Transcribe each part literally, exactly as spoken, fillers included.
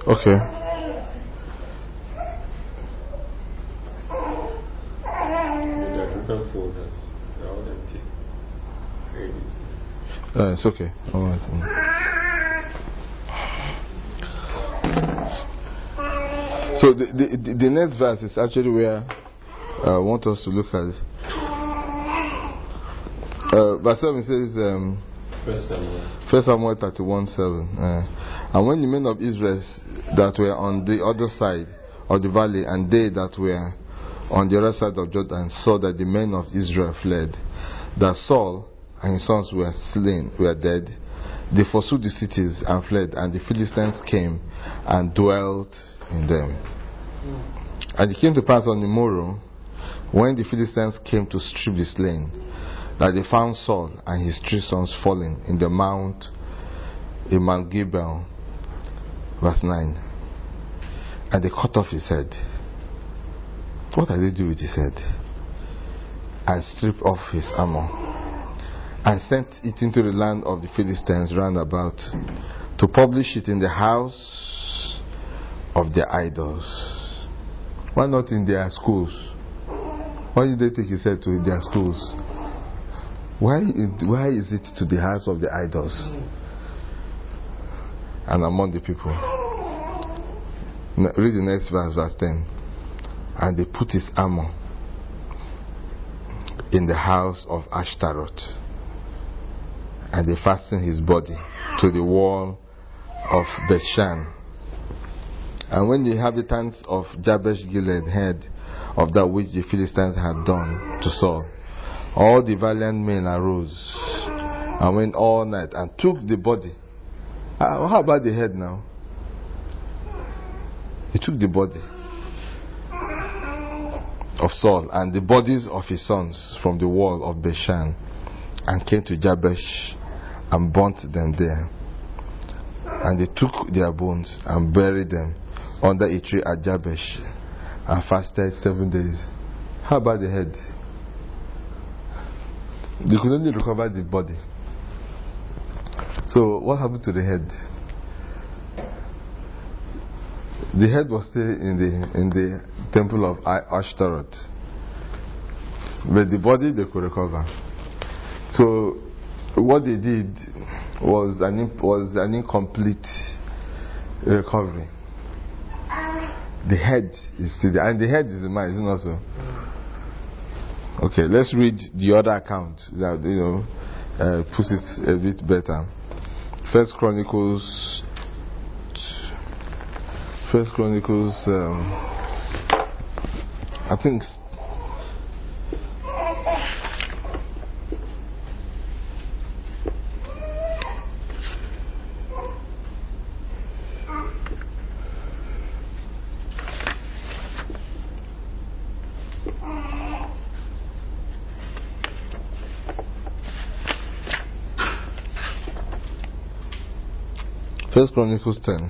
Okay. There are different folders. They're all empty. Very easy. Uh, it's okay. All right. So the, the the next verse is actually where I want us to look at it. Uh, verse seven says, um, First Samuel. First Samuel thirty-one seven. Uh, and when the men of Israel that were on the other side of the valley, and they that were on the other side of Jordan, saw that the men of Israel fled, that Saul and his sons were slain, were dead, they forsook the cities and fled, and the Philistines came and dwelt in them. And it came to pass on the morrow, when the Philistines came to strip the slain, that they found Saul and his three sons fallen in the mount in Mount Gilboa. Verse nine. And they cut off his head. What did they do with his head? And stripped off his armor, and sent it into the land of the Philistines round about, to publish it in the house of their idols. Why not in their schools? Why did they take his head to their schools? Why, why is it to the house of the idols and among the people? Now, read the next verse, verse ten. And they put his armor in the house of Ashtaroth, and they fastened his body to the wall of Bethshan. And when the inhabitants of Jabesh Gilead heard of that which the Philistines had done to Saul, all the valiant men arose and went all night and took the body. Uh, how about the head now? They took the body of Saul and the bodies of his sons from the wall of Bethshan, and came to Jabesh and burnt them there. And they took their bones and buried them under a tree at Jabesh, and fasted seven days. How about the head? They could only recover the body. So what happened to the head? The head was still in the in the temple of Ashtaroth, but the body they could recover. So what they did was an was an incomplete recovery. The head is still there, and the head is the man, isn't it also? Okay, let's read the other account that, you know, uh, puts it a bit better. First Chronicles, First Chronicles, um, I think. First Chronicles ten.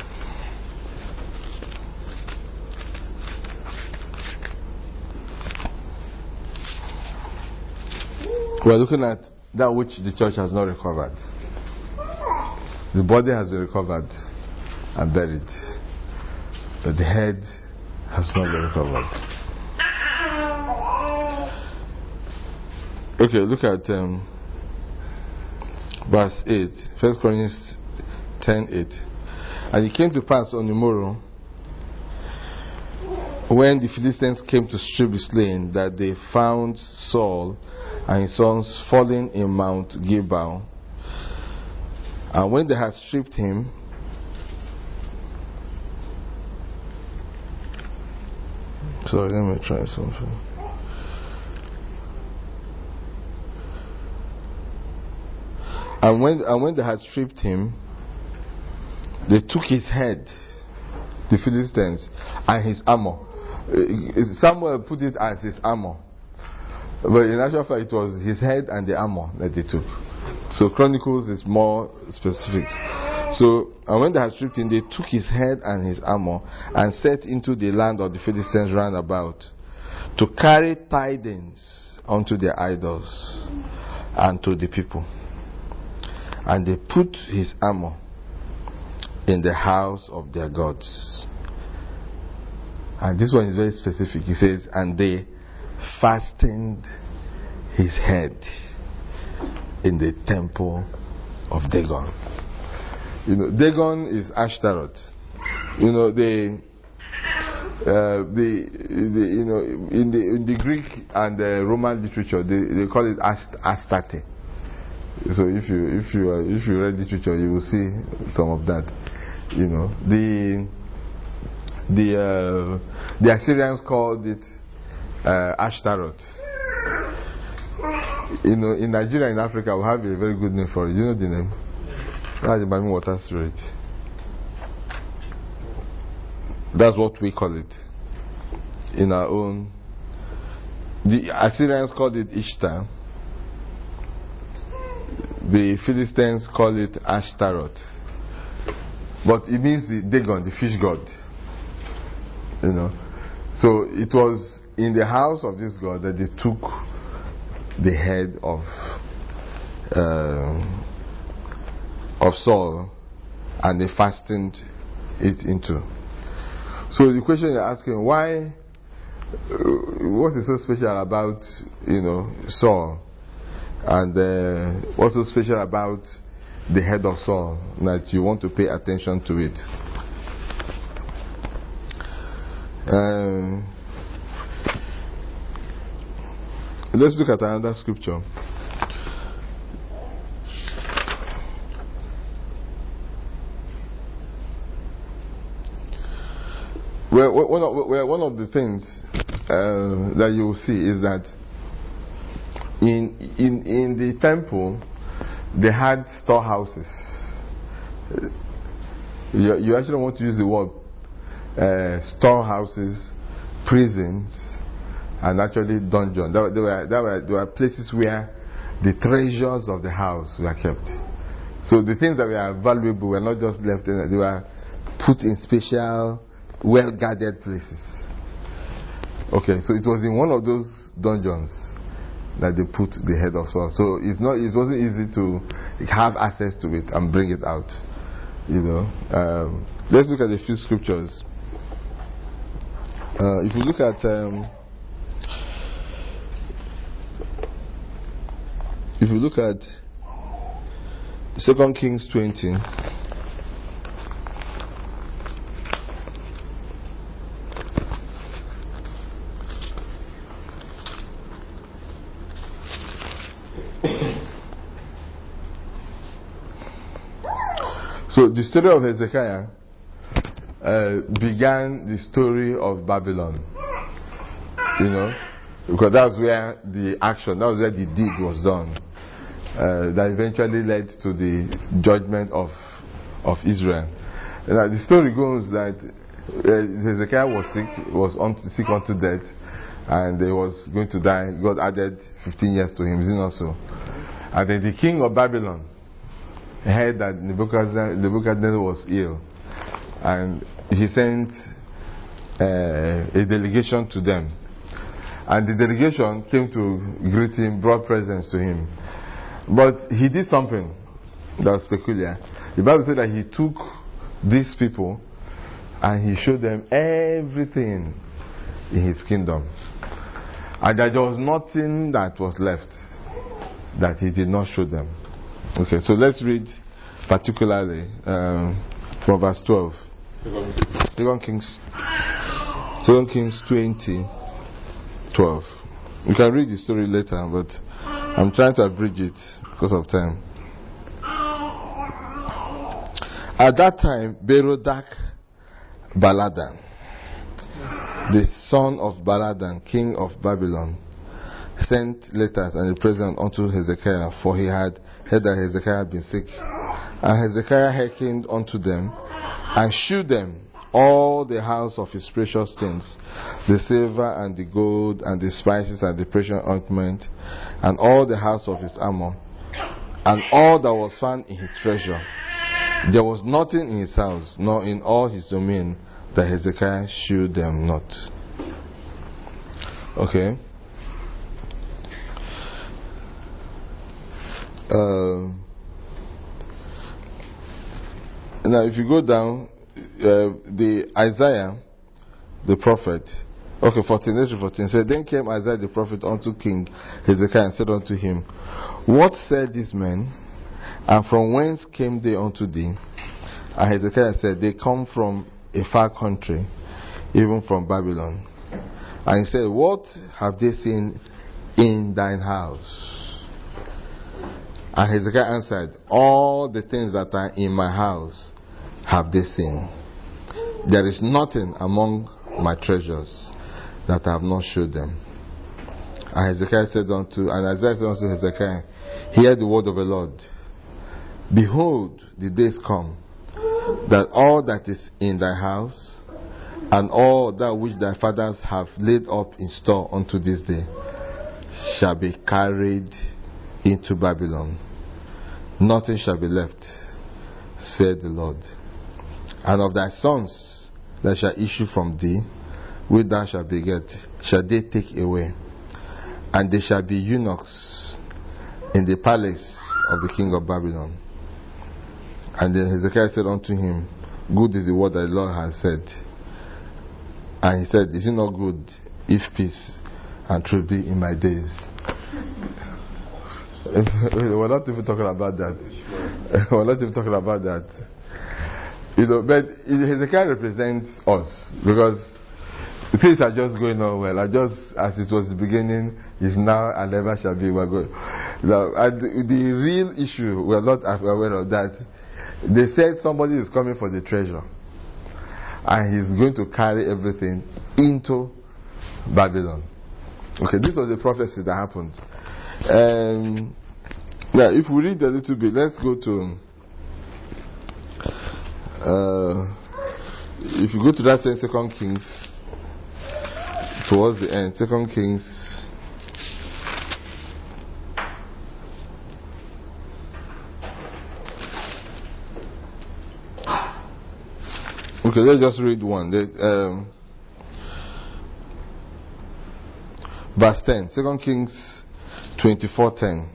We are looking at that which the church has not recovered. The body has been recovered and buried, but the head has not been recovered. Okay, look at um, verse eight. First Chronicles ten eight. And it came to pass on the morrow, when the Philistines came to strip the slain, that they found Saul and his sons fallen in Mount Gilboa. And when they had stripped him, sorry, let me try something. And when and when they had stripped him, they took his head, the Philistines, and his armor. Samuel put it as his armor, but in actual fact it was his head and the armor that they took. So Chronicles is more specific. So, and when they had stripped him, they took his head and his armor and set into the land of the Philistines round about, to carry tidings unto their idols and to the people. And they put his armor in the house of their gods. And this one is very specific. He says, and they fastened his head in the temple of Dagon. You know, Dagon is Ashtaroth. You know, they, uh, the, the, you know, in the in the Greek and the Roman literature, they, they call it Ast- Astarte. So if you if you uh, if you read literature, you will see some of that. You know, the the uh, the Assyrians called it uh, Ashtaroth. You know, in Nigeria, in Africa, we have a very good name for it. You know the name? That's the Bami Water Spirit. That's what we call it in our own. The Assyrians called it Ishtar. The Philistines call it Ashtaroth. But it means the Dagon, the fish god. You know. So it was in the house of this god that they took the head of uh, of Saul and they fastened it into. So the question you're asking, why, uh, what is so special about, you know, Saul? And uh, what's so special about the head of Saul that you want to pay attention to it? Um, let's look at another scripture. Well, one of, well, one of the things uh, that you will see is that in in in the temple they had storehouses. You, you actually want to use the word uh, storehouses, prisons, and actually dungeons. There, there were there were there were places where the treasures of the house were kept. So the things that were valuable were not just left in; they were put in special, well-guarded places. Okay, so it was in one of those dungeons that they put the head of Saul. So it's not, it wasn't easy to have access to it and bring it out. You know. Um, let's look at a few scriptures. Uh, if you look at um, if you look at Second Kings twenty. So the story of Hezekiah uh, began the story of Babylon. You know, because that's where the action, that was where the deed was done. Uh, that eventually led to the judgment of of Israel. Now the story goes that uh, Hezekiah was sick, was on, sick unto death, and he was going to die. God added fifteen years to him, is it not so? And then the king of Babylon heard that Nebuchadnezzar, Nebuchadnezzar was ill, and he sent uh, a delegation to them, and the delegation came to greet him, brought presents to him, but he did something that was peculiar. The Bible said that he took these people and he showed them everything in his kingdom, and that there was nothing that was left that he did not show them. Okay, so let's read particularly um, from verse twelve. Second Kings, Second Kings twenty, twelve. You can read the story later, but I'm trying to abridge it because of time. At that time, Berodach Baladan, the son of Baladan, king of Babylon, sent letters and a present unto Hezekiah, for he had heard that Hezekiah had been sick. And Hezekiah hearkened unto them, and shewed them all the house of his precious things, the silver and the gold, and the spices and the precious ointment, and all the house of his armor, and all that was found in his treasure. There was nothing in his house, nor in all his domain, that Hezekiah shewed them not. Okay. Uh, Now, if you go down, uh, the Isaiah, the prophet, okay, fourteen, let's read fourteen. Said, then came Isaiah the prophet unto King Hezekiah and said unto him, what said these men, and from whence came they unto thee? And Hezekiah said, they come from a far country, even from Babylon. And he said, what have they seen in thine house? And Hezekiah answered, all the things that are in my house have they seen. There is nothing among my treasures that I have not showed them. And Hezekiah said unto, and Isaiah said unto Hezekiah, hear the word of the Lord. Behold, the days come, that all that is in thy house, and all that which thy fathers have laid up in store unto this day, shall be carried into Babylon. Nothing shall be left, said the Lord. And of thy sons that shall issue from thee, which thou shalt beget, shall they take away, and they shall be eunuchs in the palace of the king of Babylon. And then Hezekiah said unto him, good is the word that the Lord has said. And he said, is it not good if peace and truth be in my days? We're not even talking about that. We're not even talking about that. You know, but Hezekiah represents us, because things are just going on well. I just, as it was the beginning, is now and never shall be. We're going. Now, and the, the real issue, we're not aware of that. They said somebody is coming for the treasure, and he's going to carry everything into Babylon. Okay, this was the prophecy that happened. Um, yeah, if we read a little bit, let's go to. Uh, if you go to that same Second Kings, towards the end, Second Kings. Okay, let's just read one. The, um, verse ten, Second Kings twenty-four ten.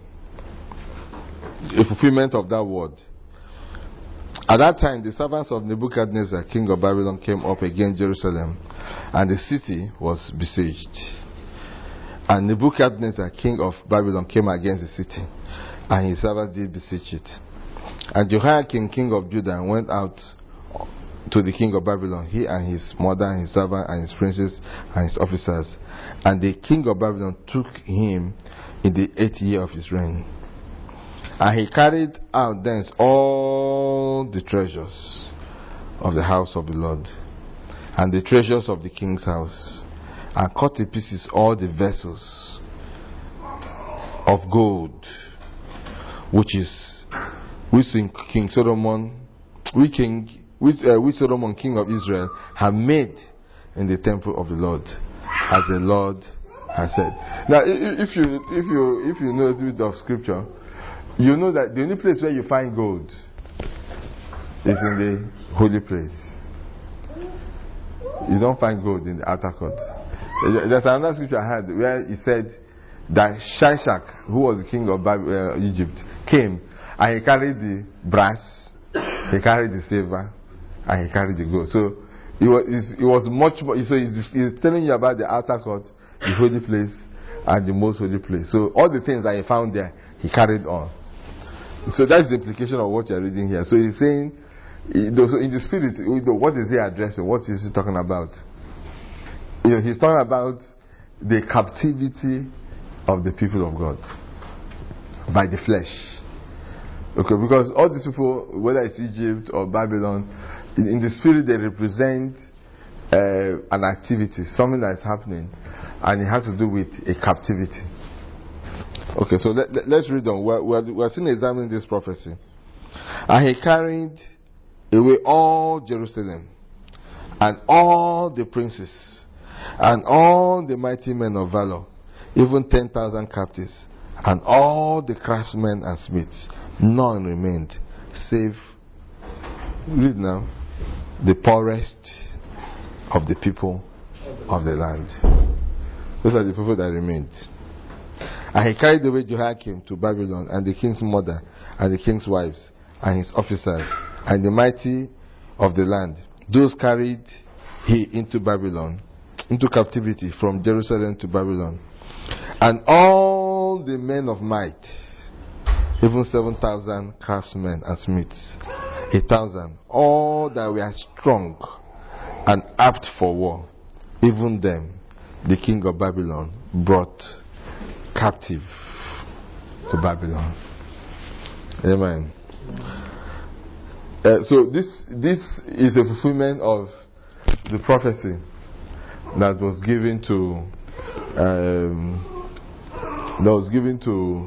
A fulfillment of that word. At that time, the servants of Nebuchadnezzar, king of Babylon, came up against Jerusalem, and the city was besieged. And Nebuchadnezzar, king of Babylon, came against the city, and his servants did besiege it. And Jehoiakim, king of Judah, went out to the king of Babylon, he and his mother, and his servant, and his princes, and his officers. And the king of Babylon took him in the eighth year of his reign. And he carried out thence all the treasures of the house of the Lord, and the treasures of the king's house, and cut to pieces all the vessels of gold, which is which King Solomon, which King, which, uh, which Solomon, king of Israel, had made in the temple of the Lord, as the Lord has said. Now, if you if you if you know a little bit of scripture, you know that the only place where you find gold is in the holy place. You don't find gold in the outer court. There's another scripture I had where he said that Shishak, who was the king of uh, Egypt, came and he carried the brass, he carried the silver, and he carried the gold. So it was, it was much more. So he's, he's telling you about the outer court, the holy place, and the most holy place. So all the things that he found there, he carried on. So that's the implication of what you're reading here. So he's saying, so in the spirit, what is he addressing? What is he talking about? You know, he's talking about the captivity of the people of God by the flesh. Okay, because all these people, whether it's Egypt or Babylon, in, in the spirit they represent uh, an activity, something that is happening, and it has to do with a captivity. Okay, so let, let, let's read on. We're, we're, we're still examining this prophecy. And he carried away all Jerusalem, and all the princes, and all the mighty men of valor, even ten thousand captives, and all the craftsmen and smiths. None remained, save, read now, the poorest of the people of the land. Those are the people that remained. And he carried away Jehoiakim to Babylon, and the king's mother, and the king's wives, and his officers, and the mighty of the land. Those carried he into Babylon, into captivity from Jerusalem to Babylon. And all the men of might, even seven thousand craftsmen and smiths, a thousand, all that were strong and apt for war, even them the king of Babylon brought captive to Babylon. Amen. Uh, so this this is a fulfillment of the prophecy that was given to um, that was given to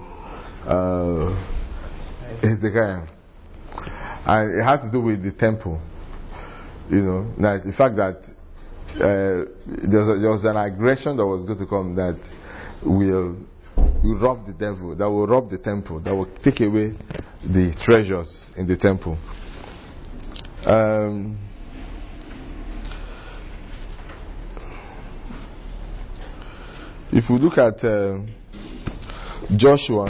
uh, Hezekiah, and it had to do with the temple. You know, now the fact that uh, there, was a, there was an aggression that was going to come that will will rob the devil, that will rob the temple, that will take away the treasures in the temple. Um, if we look at uh, Joshua,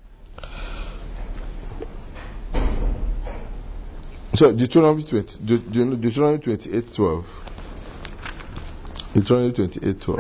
so Deuteronomy twenty, De- Deuteronomy twenty-eight twelve, Deuteronomy twenty-eight twelve.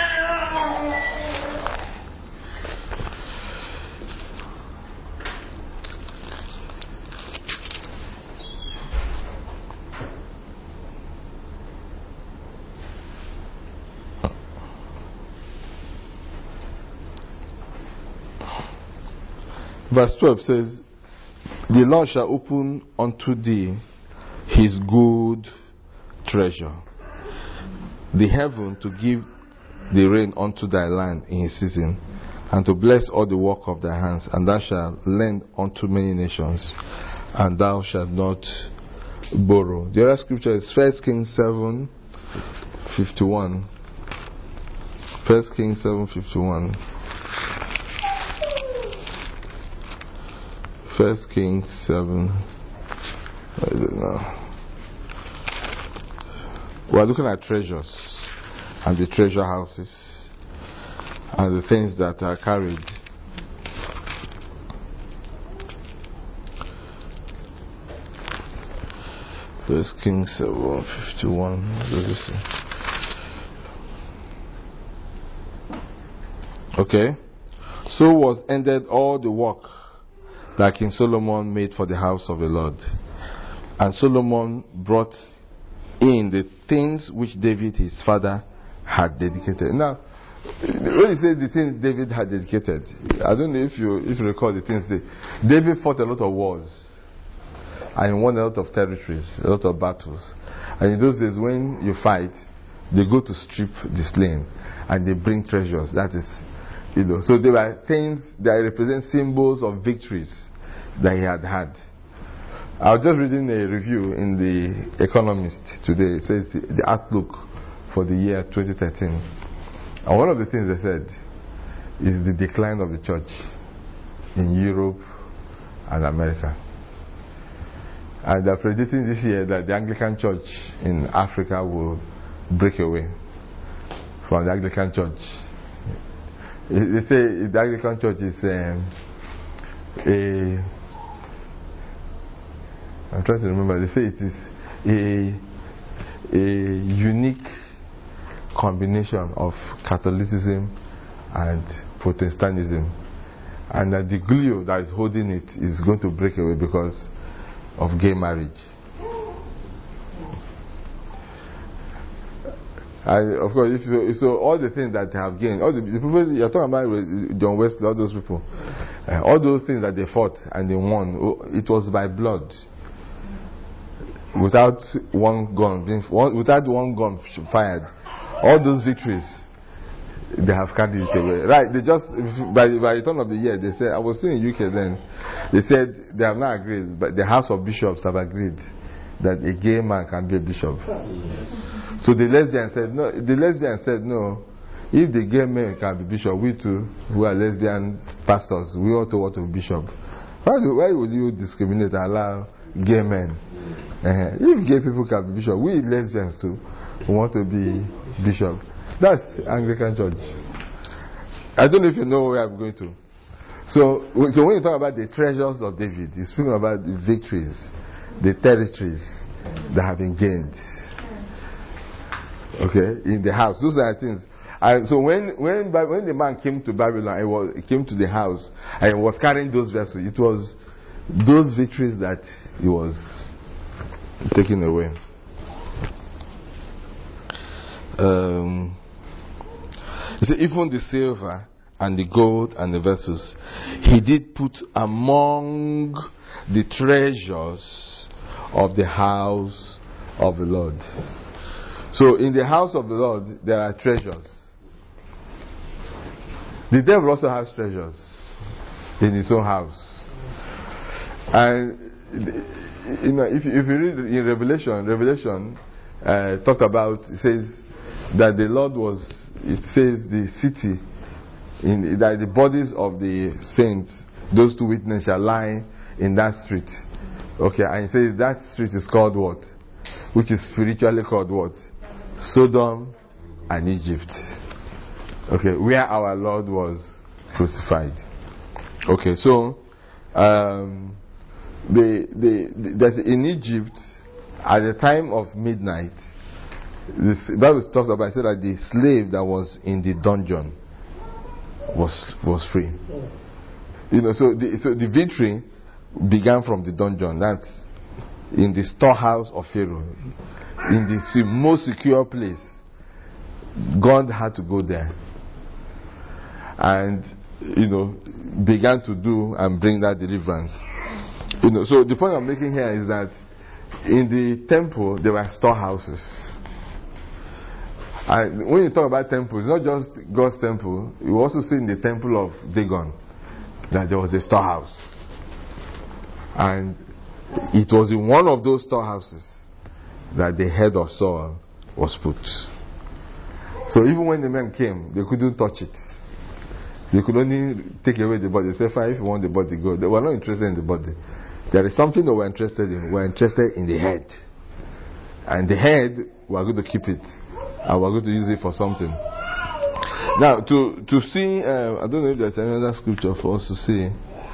Verse twelve says, the Lord shall open unto thee his good treasure, the heaven to give the rain unto thy land in his season, and to bless all the work of thy hands, and thou shalt lend unto many nations, and thou shalt not borrow. The other scripture is First Kings seven fifty-one. First Kings seven fifty-one. First Kings seven. Where is it now? We are looking at treasures and the treasure houses and the things that are carried. First Kings seven fifty-one. What does it say? Okay. So was ended all the work that King Solomon made for the house of the Lord. And Solomon brought in the things which David his father had dedicated. Now, when he says the things David had dedicated, I don't know if you if you recall the things that David fought a lot of wars and won a lot of territories, a lot of battles. And in those days when you fight, they go to strip the slain and they bring treasures. That is, you know, so there were things that represent symbols of victories that he had had. I was just reading a review in The Economist today. It says the outlook for the year twenty thirteen. And one of the things they said is the decline of the church in Europe and America. And they're predicting this year that the Anglican Church in Africa will break away from the Anglican Church. They say the Anglican Church is um, a I'm trying to remember. They say it is a a unique combination of Catholicism and Protestantism, and that the glue that is holding it is going to break away because of gay marriage. And of course, if you, so all the things that they have gained, all the, the people you're talking about, John Wesley, all those people, uh, all those things that they fought and they won, it was by blood. Without one gun being, without one gun fired, all those victories they have carried it away. Right? They just by by the turn of the year, they said, I was still in U K then. They said they have not agreed, but the House of Bishops have agreed that a gay man can be a bishop. So the lesbian said no. The lesbian said no. If the gay man can be bishop, we too, who are lesbian pastors, we also want to be bishop. Why do, why would you discriminate and allow gay men? Uh, if gay people can be bishop, we lesbians too who want to be bishop. That's Anglican Church. I don't know if you know where I'm going to. So, so when you talk about the treasures of David, you're speaking about the victories the territories that have been gained. Okay, in the house. Those are the things. And so when when when the man came to Babylon, he, was, he came to the house and he was carrying those vessels. It was those victories that he was taking away. Um, he said, even the silver and the gold and the vessels, he did put among the treasures of the house of the Lord. So in the house of the Lord, there are treasures. The devil also has treasures in his own house. And you know, if, if you read in Revelation, Revelation uh, talk about, it says that the Lord was, it says the city, in that the bodies of the saints, those two witnesses shall lie in that street. Okay, and it says that street is called what? Which is spiritually called what? Sodom and Egypt. Okay, where our Lord was crucified. Okay, so um, the, the, the there's in Egypt at the time of midnight. The Bible talks about, it said that the slave that was in the dungeon was was free. You know, so the so the victory began from the dungeon. That's in the storehouse of Pharaoh, in the most secure place. God had to go there and, you know, began to do and bring that deliverance. You know, so the point I'm making here is that in the temple there were storehouses. And when you talk about temples, it's not just God's temple. You also see in the temple of Dagon that there was a storehouse, and it was in one of those storehouses that the head of Saul was put. So even when the men came, they couldn't touch it. They could only take away the body. They said, fine, if you want the body, go. They were not interested in the body. There is something that we're interested in. We're interested in the head. And the head, we're going to keep it. And we're going to use it for something. Now, to to see, uh, I don't know if there's another scripture for us to see.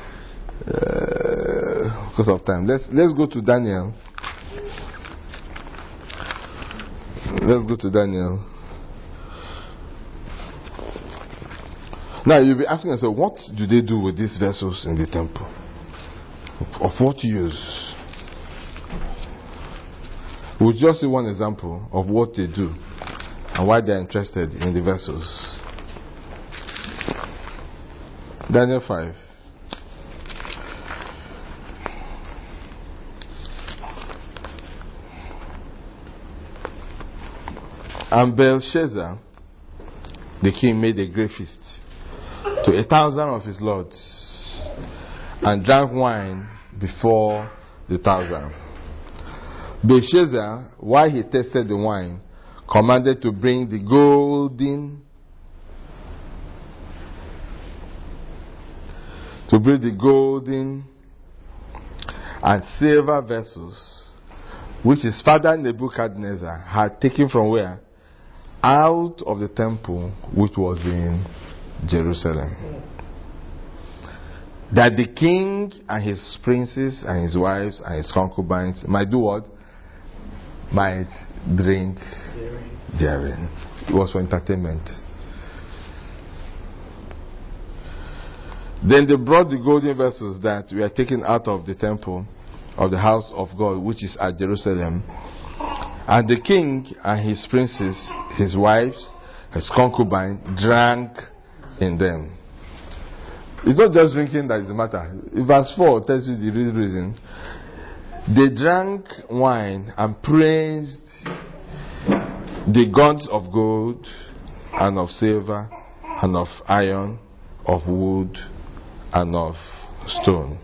Uh, because of time. Let's, let's go to Daniel. Let's go to Daniel. Now you'll be asking yourself, what do they do with these vessels in the temple? Of what use? We'll just see one example of what they do and why they're interested in the vessels. Daniel five. And Belshazzar, the king, made a great feast to a thousand of his lords, and drank wine before the thousand. Belshazzar, while he tasted the wine, commanded to bring the golden, to bring the golden and silver vessels, which his father Nebuchadnezzar had taken from where? Out of the temple which was in Jerusalem, that the king and his princes and his wives and his concubines might do what? Might drink therein. It was for entertainment. Then they brought the golden vessels that were taken out of the temple of the house of God, which is at Jerusalem, and the king and his princes, his wives, his concubines drank in them. It's not just drinking that is the matter. Verse four tells you the real reason. They drank wine and praised the gods of gold and of silver and of iron, of wood and of stone.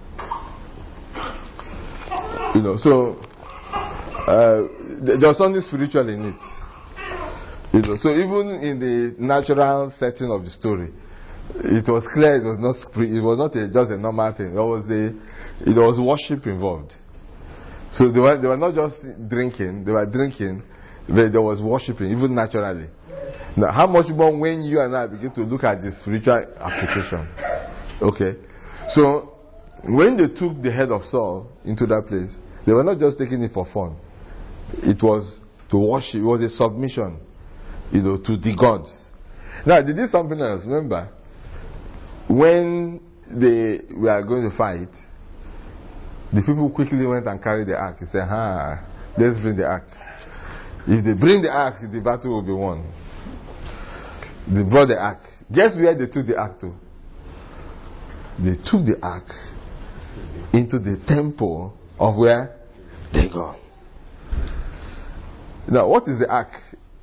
You know, so uh, there's something spiritual in it. You know, so even in the natural setting of the story, it was clear it was not it was not a, just a normal thing. There was a it was worship involved. So they were they were not just drinking; they were drinking, but there was worshiping, even naturally. Now, how much more when you and I begin to look at the spiritual application? Okay, so when they took the head of Saul into that place, They were not just taking it for fun. It was to worship. It was a submission, you know, to the gods. Now, they did something else. Remember, when they were going to fight, the people quickly went and carried the axe. They said, "Ha, let's bring the axe. If they bring the axe, the battle will be won." They brought the axe. Guess where they took the axe to? They took the axe into the temple of where? Dagon. Now, what is the axe?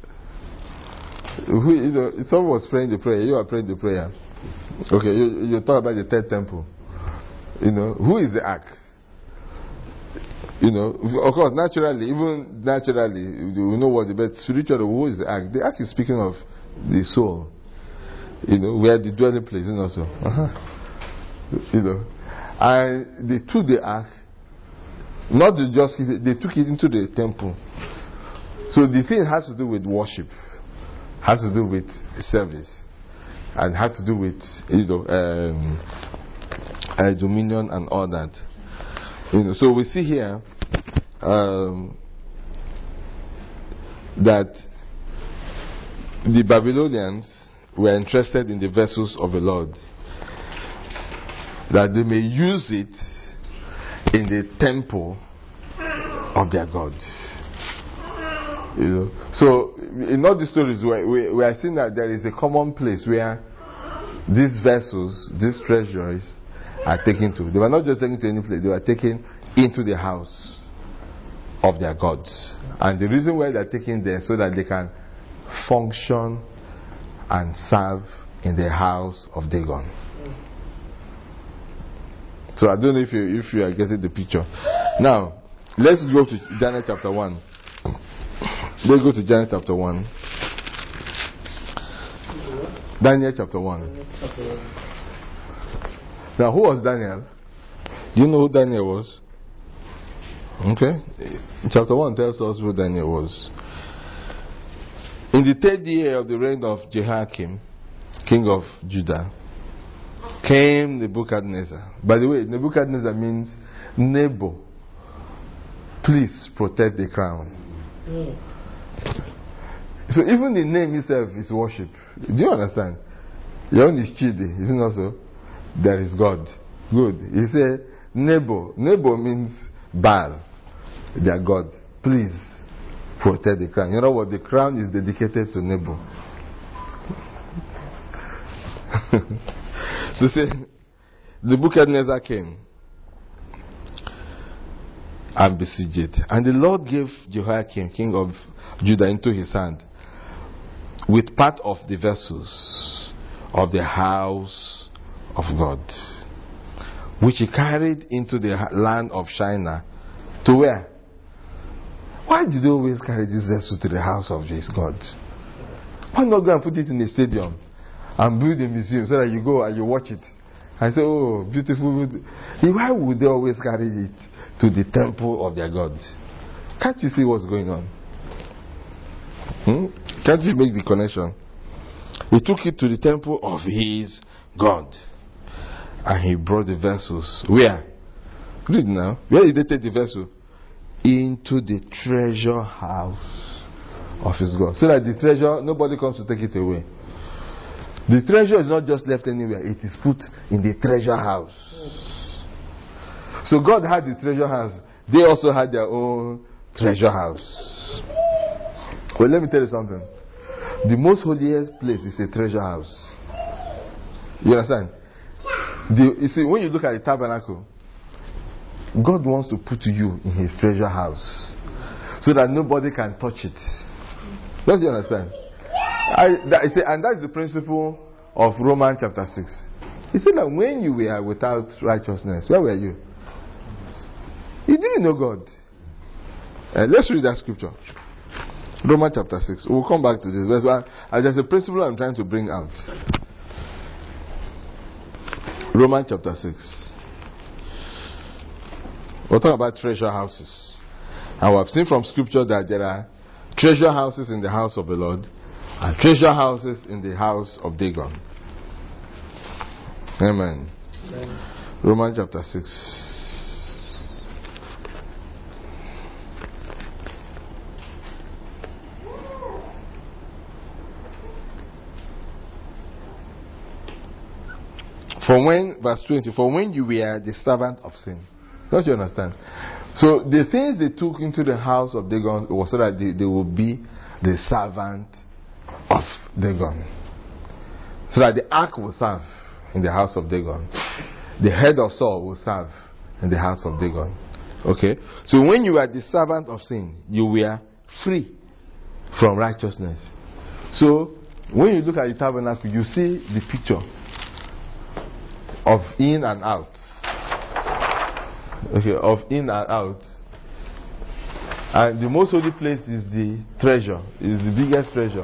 Who, you know, someone was praying the prayer. You are praying the prayer. Okay, you, you talk about the third temple. You know, who is the axe? You know, of course, naturally, even naturally, we know what the but spiritually, who is the axe? The axe is speaking of the soul. You know, where the dwelling place is also. Uh-huh. You know, and they took the ark, not to just keep it, they took it into the temple. So the thing has to do with worship, has to do with service, and has to do with, you know, um, uh, dominion and all that. You know, so we see here um, that the Babylonians were interested in the vessels of the Lord, that they may use it in the temple of their God. You know, so in all the stories, we, we are seeing that there is a common place where these vessels, these treasures, are taken to. They were not just taken to any place; they were taken into the house of their gods. And the reason why they are taken there so that they can function and serve in the house of Dagon. So I don't know if you if you are getting the picture. Now, let's go to Daniel chapter one. Let's go to Daniel chapter one. Daniel chapter one. Now, who was Daniel? Do you know who Daniel was? Okay. Chapter one tells us who Daniel was. In the third year of the reign of Jehoiakim, king of Judah, came Nebuchadnezzar. By the way, Nebuchadnezzar means Nebo, please protect the crown. Mm. So even the name itself is worship. Do you understand? Your own is Chidi, isn't it so? There is God. Good. He said Nebo. Nebo means Baal, their God. Please protect the crown. You know what? The crown is dedicated to Nebo. So say, Nebuchadnezzar came and besieged it. And the Lord gave Jehoiakim, king of Judah, into his hand with part of the vessels of the house of God, which he carried into the land of Shinar. To where? Why did they always carry this vessel to the house of his God? Why not go and put it in a stadium and build a museum so that you go and you watch it and say, oh, beautiful, beautiful. Why would they always carry it to the temple of their God? Can't you see what's going on? Hmm? Can't you make the connection? He took it to the temple of his God, and he brought the vessels. Where? Read now. Where did they take the vessel? Into the treasure house of his God. So that the treasure, nobody comes to take it away. The treasure is not just left anywhere, it is put in the treasure house. So God had the treasure house, they also had their own treasure house. Well, let me tell you something. The most holiest place is a treasure house. You understand? The, you see, when you look at the tabernacle, God wants to put you in his treasure house so that nobody can touch it. Don't you understand? I, that, say, and that's the principle of Romans chapter six. He said that when you were without righteousness, where were you? You didn't know God. Uh, let's read that scripture. Romans chapter six. We'll come back to this. That's why uh, there's a principle I'm trying to bring out. Romans chapter six. We'll talk about treasure houses. And we have seen from scripture that there are treasure houses in the house of the Lord and treasure houses in the house of Dagon. Amen. Amen. Romans chapter six. For when, verse twenty, for when you were the servant of sin. Don't you understand? So the things they took into the house of Dagon was so that they, they would be the servant of Dagon. So that the ark will serve in the house of Dagon. The head of Saul will serve in the house of Dagon. Okay? So when you were the servant of sin, you were free from righteousness. So when you look at the tabernacle, you see the picture of in and out. Okay, of in and out. And the most holy place is the treasure, is the biggest treasure.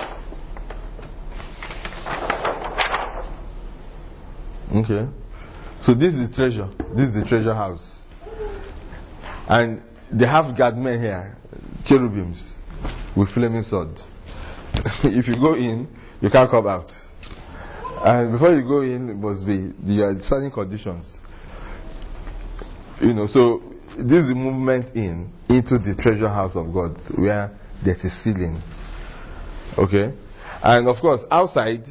Okay. So this is the treasure. This is the treasure house. And they have guard men here, cherubims, with flaming sword. If you go in, you can't come out. And before you go in, it must be there are certain conditions. You know, so this is the movement in into the treasure house of God, where there's a ceiling. Okay, and of course outside,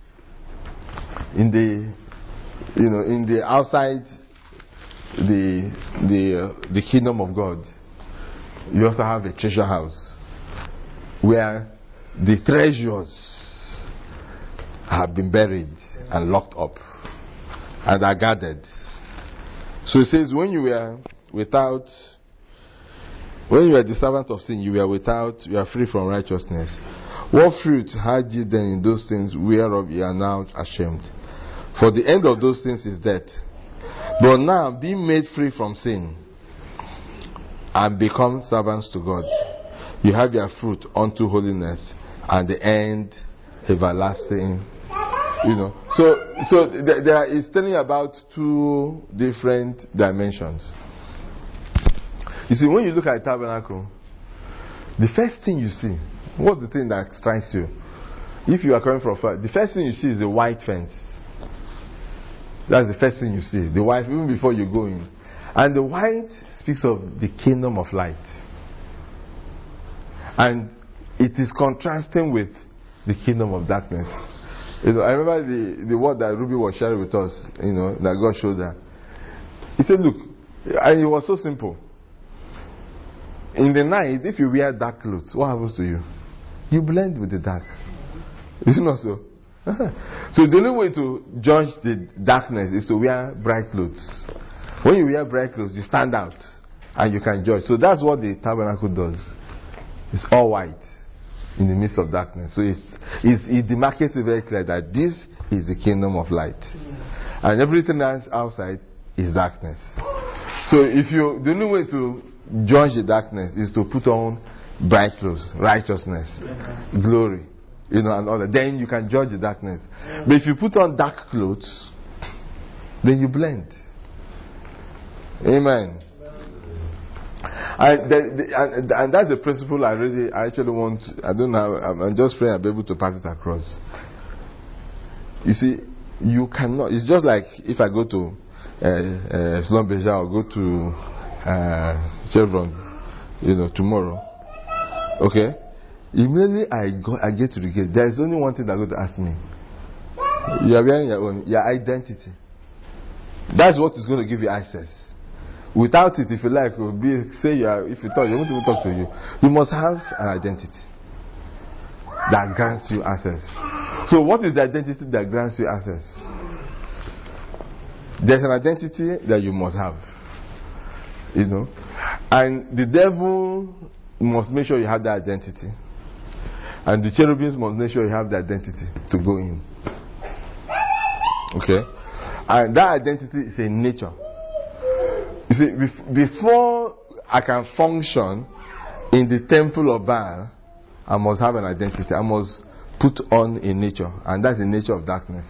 in the you know in the outside the the uh, the kingdom of God, you also have a treasure house where the treasures have been buried and locked up and are guarded. So it says, when you were without, when you were the servant of sin, you were without, you are free from righteousness. What fruit had you then in those things whereof you are now ashamed? For the end of those things is death. But now, being made free from sin and become servants to God, you have your fruit unto holiness, and the end everlasting. You know, so so th- there is telling about two different dimensions. You see, when you look at the tabernacle, the first thing you see, what's the thing that strikes you? If you are coming from far, the first thing you see is a white fence. That's the first thing you see, the white, even before you go in. And the white speaks of the kingdom of light. And it is contrasting with the kingdom of darkness. You know, I remember the, the word that Ruby was sharing with us, you know, that God showed her. He said, look, and it was so simple. In the night, if you wear dark clothes, what happens to you? You blend with the dark. Is it not so? So the only way to judge the darkness is to wear bright clothes. When you wear bright clothes, you stand out and you can judge. So that's what the tabernacle does. It's all white in the midst of darkness. So it's, it's, it demarcates it very clear that this is the kingdom of light. And everything else outside is darkness. So if you, the only way to judge the darkness is to put on bright clothes, righteousness, glory, you know, and all that. Then you can judge the darkness. But if you put on dark clothes, then you blend. Amen. I, the, the, and, and that's the principle I really, I actually want. I don't know. I'm, I'm just praying I'll be able to pass it across. You see, you cannot. It's just like if I go to uh, uh, Slumbeja or go to uh, Chevron, you know, tomorrow. Okay, immediately I go, I get to the gate. There is only one thing they're going to ask me. You are wearing your own, your identity. That's what is going to give you access. Without it, if you like, it will be, say you are, if you talk, you want to talk to you. You must have an identity that grants you access. So, what is the identity that grants you access? There's an identity that you must have, you know, and the devil must make sure you have that identity, and the cherubims must make sure you have the identity to go in. Okay, and that identity is a nature. You see, bef- before I can function in the temple of Baal, I must have an identity. I must put on a nature, and that's the nature of darkness.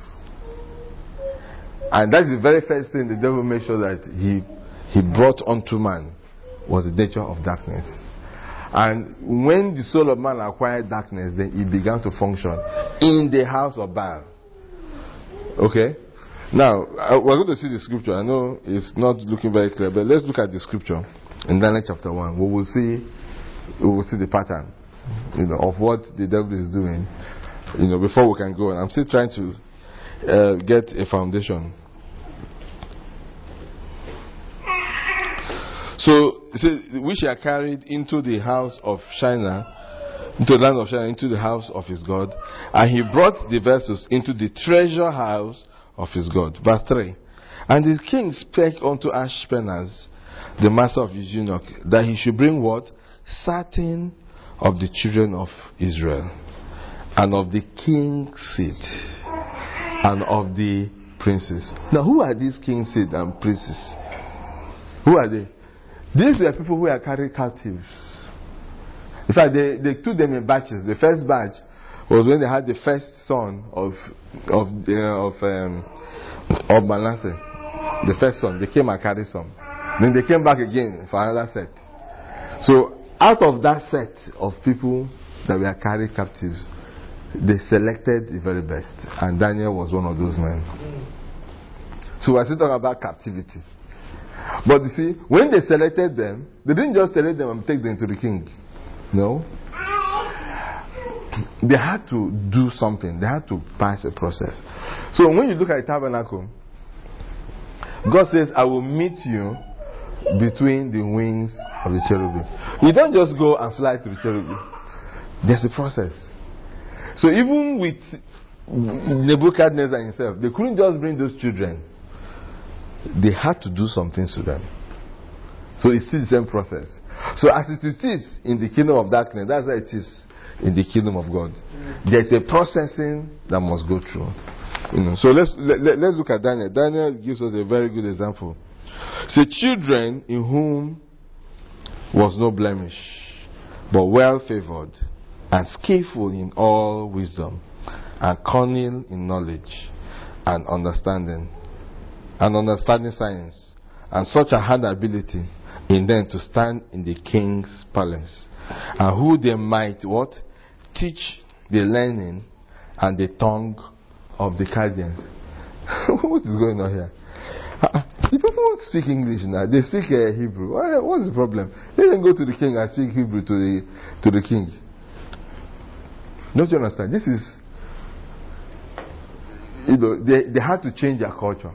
And that's the very first thing the devil made sure that he he brought onto man was the nature of darkness. And when the soul of man acquired darkness, then he began to function in the house of Baal. Okay? Now, we're going to see the scripture. I know it's not looking very clear, but let's look at the scripture in Daniel chapter one. We will see, we will see the pattern, you know, of what the devil is doing, you know, before we can go. And I'm still trying to uh, get a foundation. So, so we shall carried into the house of Shinar, into the land of Shinar, into the house of his God, and he brought the vessels into the treasure house of his God. Verse three. And the king spake unto Ashpenaz, the master of his eunuch, that he should bring what? Certain of the children of Israel, and of the king's seed, and of the princes. Now, who are these king's seed and princes? Who are they? These were people who were carried captives. In fact, they, they took them in batches. The first batch was when they had the first son of of the, of um, of Manasseh, the first son. They came and carried some. Then they came back again for another set. So out of that set of people that were carried captives, they selected the very best, and Daniel was one of those men. So we're still talking about captivity. But you see, when they selected them, they didn't just select them and take them to the king. No. They had to do something. They had to pass a process. So when you look at the tabernacle, God says, I will meet you between the wings of the cherubim. You don't just go and fly to the cherubim. There's a process. So even with Nebuchadnezzar himself, they couldn't just bring those children. They had to do some things to them. So it's still the same process. So as it is in the kingdom of darkness, that's how it is in the kingdom of God. There's a processing that must go through. You know. So let's let, let, let's look at Daniel. Daniel gives us a very good example. So children in whom was no blemish, but well favored, and skillful in all wisdom, and cunning in knowledge, and understanding, and understanding science, and such a hard ability in them to stand in the king's palace, and who they might what? Teach the learning and the tongue of the Chaldeans. What is going on here? Uh, the people don't speak English now. They speak uh, Hebrew. Uh, what's the problem? They can go to the king and speak Hebrew to the to the king. Don't you understand? This is, you know, they, they had to change their culture.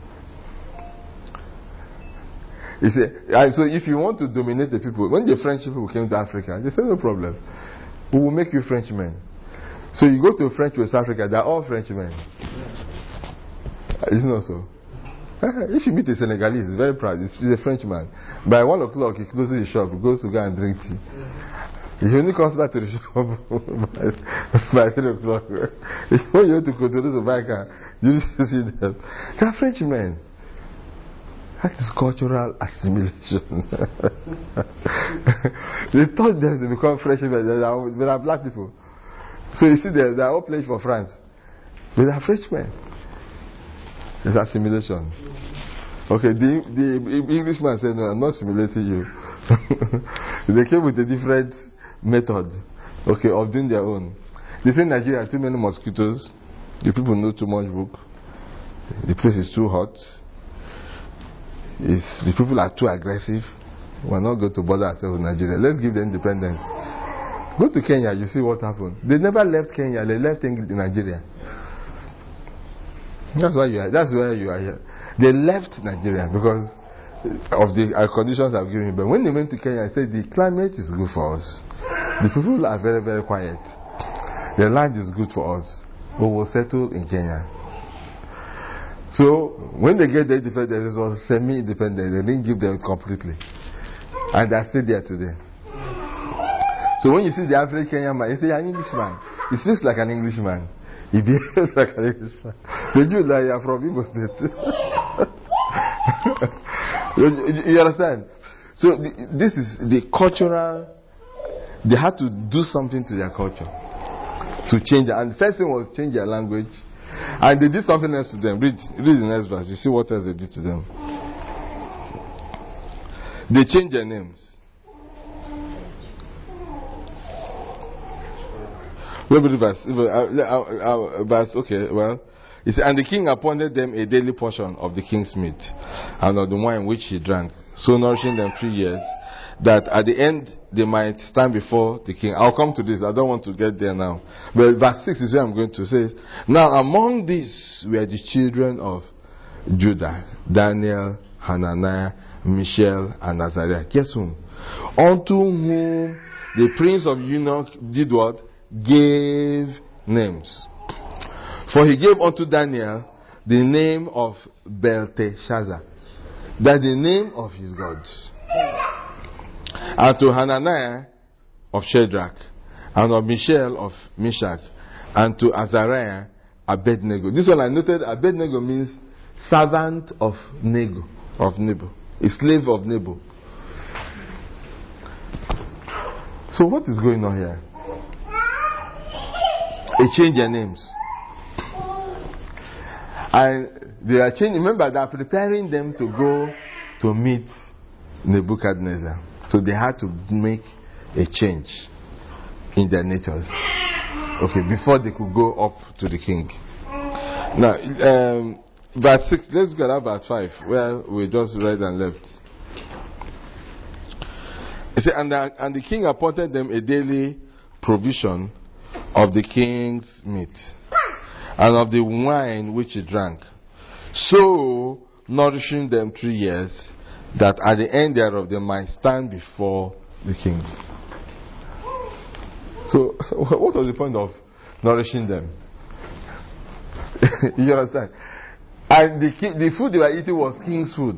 You see, so if you want to dominate the people, when the French people came to Africa, they said no problem. We will make you Frenchmen. So you go to French West Africa, they're all Frenchmen. Isn't it so? If you meet a Senegalese, he's very proud. He's a Frenchman. By one o'clock, he closes the shop, he goes to go and drink tea. He only comes back to the shop by, by three o'clock. When you want to go to the buy car, you see them. They're Frenchmen. That is cultural assimilation. They taught them to become Frenchmen. They are, they are black people. So you see, they, they are all playing for France. But they are Frenchmen. It's assimilation. Okay, the, the Englishman said, no, I'm not assimilating you. They came with a different method, okay, of doing their own. They say Nigeria has too many mosquitoes. The people know too much book. The place is too hot. If the people are too aggressive, we're not going to bother ourselves with Nigeria. Let's give them independence. Go to Kenya, you see what happened. They never left Kenya, they left Nigeria. That's why you are. That's why you are here. They left Nigeria because of the uh, conditions I've given you. But when they went to Kenya, I said the climate is good for us. The people are very, very quiet. The land is good for us. We will settle in Kenya. So when they get their independence, it was semi-independent. They didn't give them completely, and they are still there today. So when you see the average Kenyan man, you say, you're an Englishman. He speaks like an Englishman. He behaves like an Englishman. The Jews that are from Igbo State. you, you understand? So the, this is the cultural. They had to do something to their culture to change it. And the first thing was change their language. And they did something else to them. Read, read the next verse. You see what else they did to them. They changed their names. Let me read verse. Verse, okay, well. It said, and the king appointed them a daily portion of the king's meat and of the wine which he drank, so nourishing them three years. that at the end they might stand before the king. I'll come to this. I don't want to get there now. But verse six is where I'm going to say. Now among these were the children of Judah, Daniel, Hananiah, Mishael, and Azariah. Guess whom? Unto whom the prince of eunuch did what? Gave names. For he gave unto Daniel the name of Belteshazzar, that the name of his God. And to Hananiah of Shadrach, and of Mishael of Meshach, and to Azariah Abednego. This one I noted, Abednego means servant of Nego, of Nebo, a slave of Nebo. So what is going on here? They change their names. And they are changing. Remember, they are preparing them to go to meet Nebuchadnezzar. So they had to make a change in their natures. Okay, before they could go up to the king. Now, um, verse six, let's go to verse five, where we just read and left. It said, and the, and the king appointed them a daily provision of the king's meat, and of the wine which he drank, so nourishing them three years, that at the end thereof they might stand before the king. So, what was the point of nourishing them? You understand? And the, king, the food they were eating was king's food.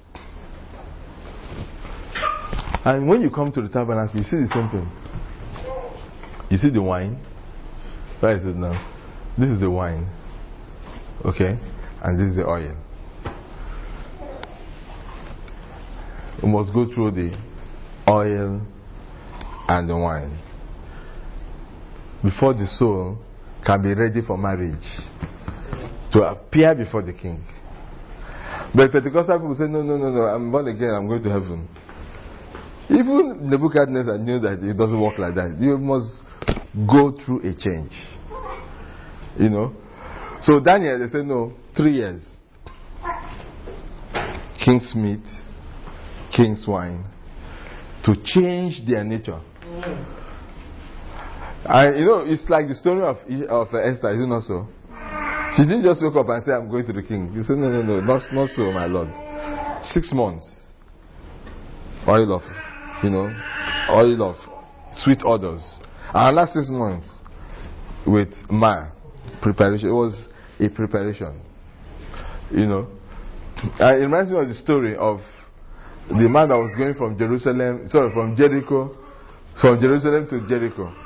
And when you come to the tabernacle, you see the same thing. You see the wine. Where is it now? This is the wine. Okay? And this is the oil. We must go through the oil and the wine before the soul can be ready for marriage, to appear before the king. But Pentecostal people say, no, no, no, no, I'm born again, I'm going to heaven. Even Nebuchadnezzar knew that it doesn't work like that. You must go through a change. You know? So Daniel, they said, no, three years. King's meat, king's wine, to change their nature. And you know, it's like the story of, of Esther, is it not so? She didn't just wake up and say, I'm going to the king. He said, no, no, no, not, not so, my lord. Six months. Oil of, you know, oil of sweet odors. And last six months with myrrh, preparation. It was a preparation. You know. And it reminds me of the story of the man that was going from Jerusalem, sorry, from Jericho, from Jerusalem to Jericho.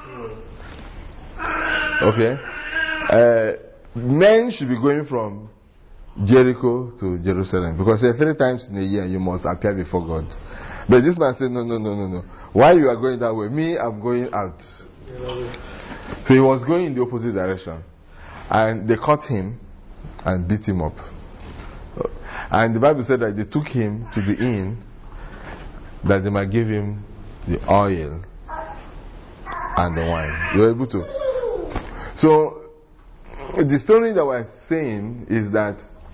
Okay? Uh, men should be going from Jericho to Jerusalem, because three times in a year you must appear before God. But this man said, no, no, no, no, no. Why you are going that way? Me, I'm going out. So he was going in the opposite direction. And they caught him and beat him up. And the Bible said that they took him to the inn, that they might give him the oil and the wine. You were able to. So, the story that we're saying is that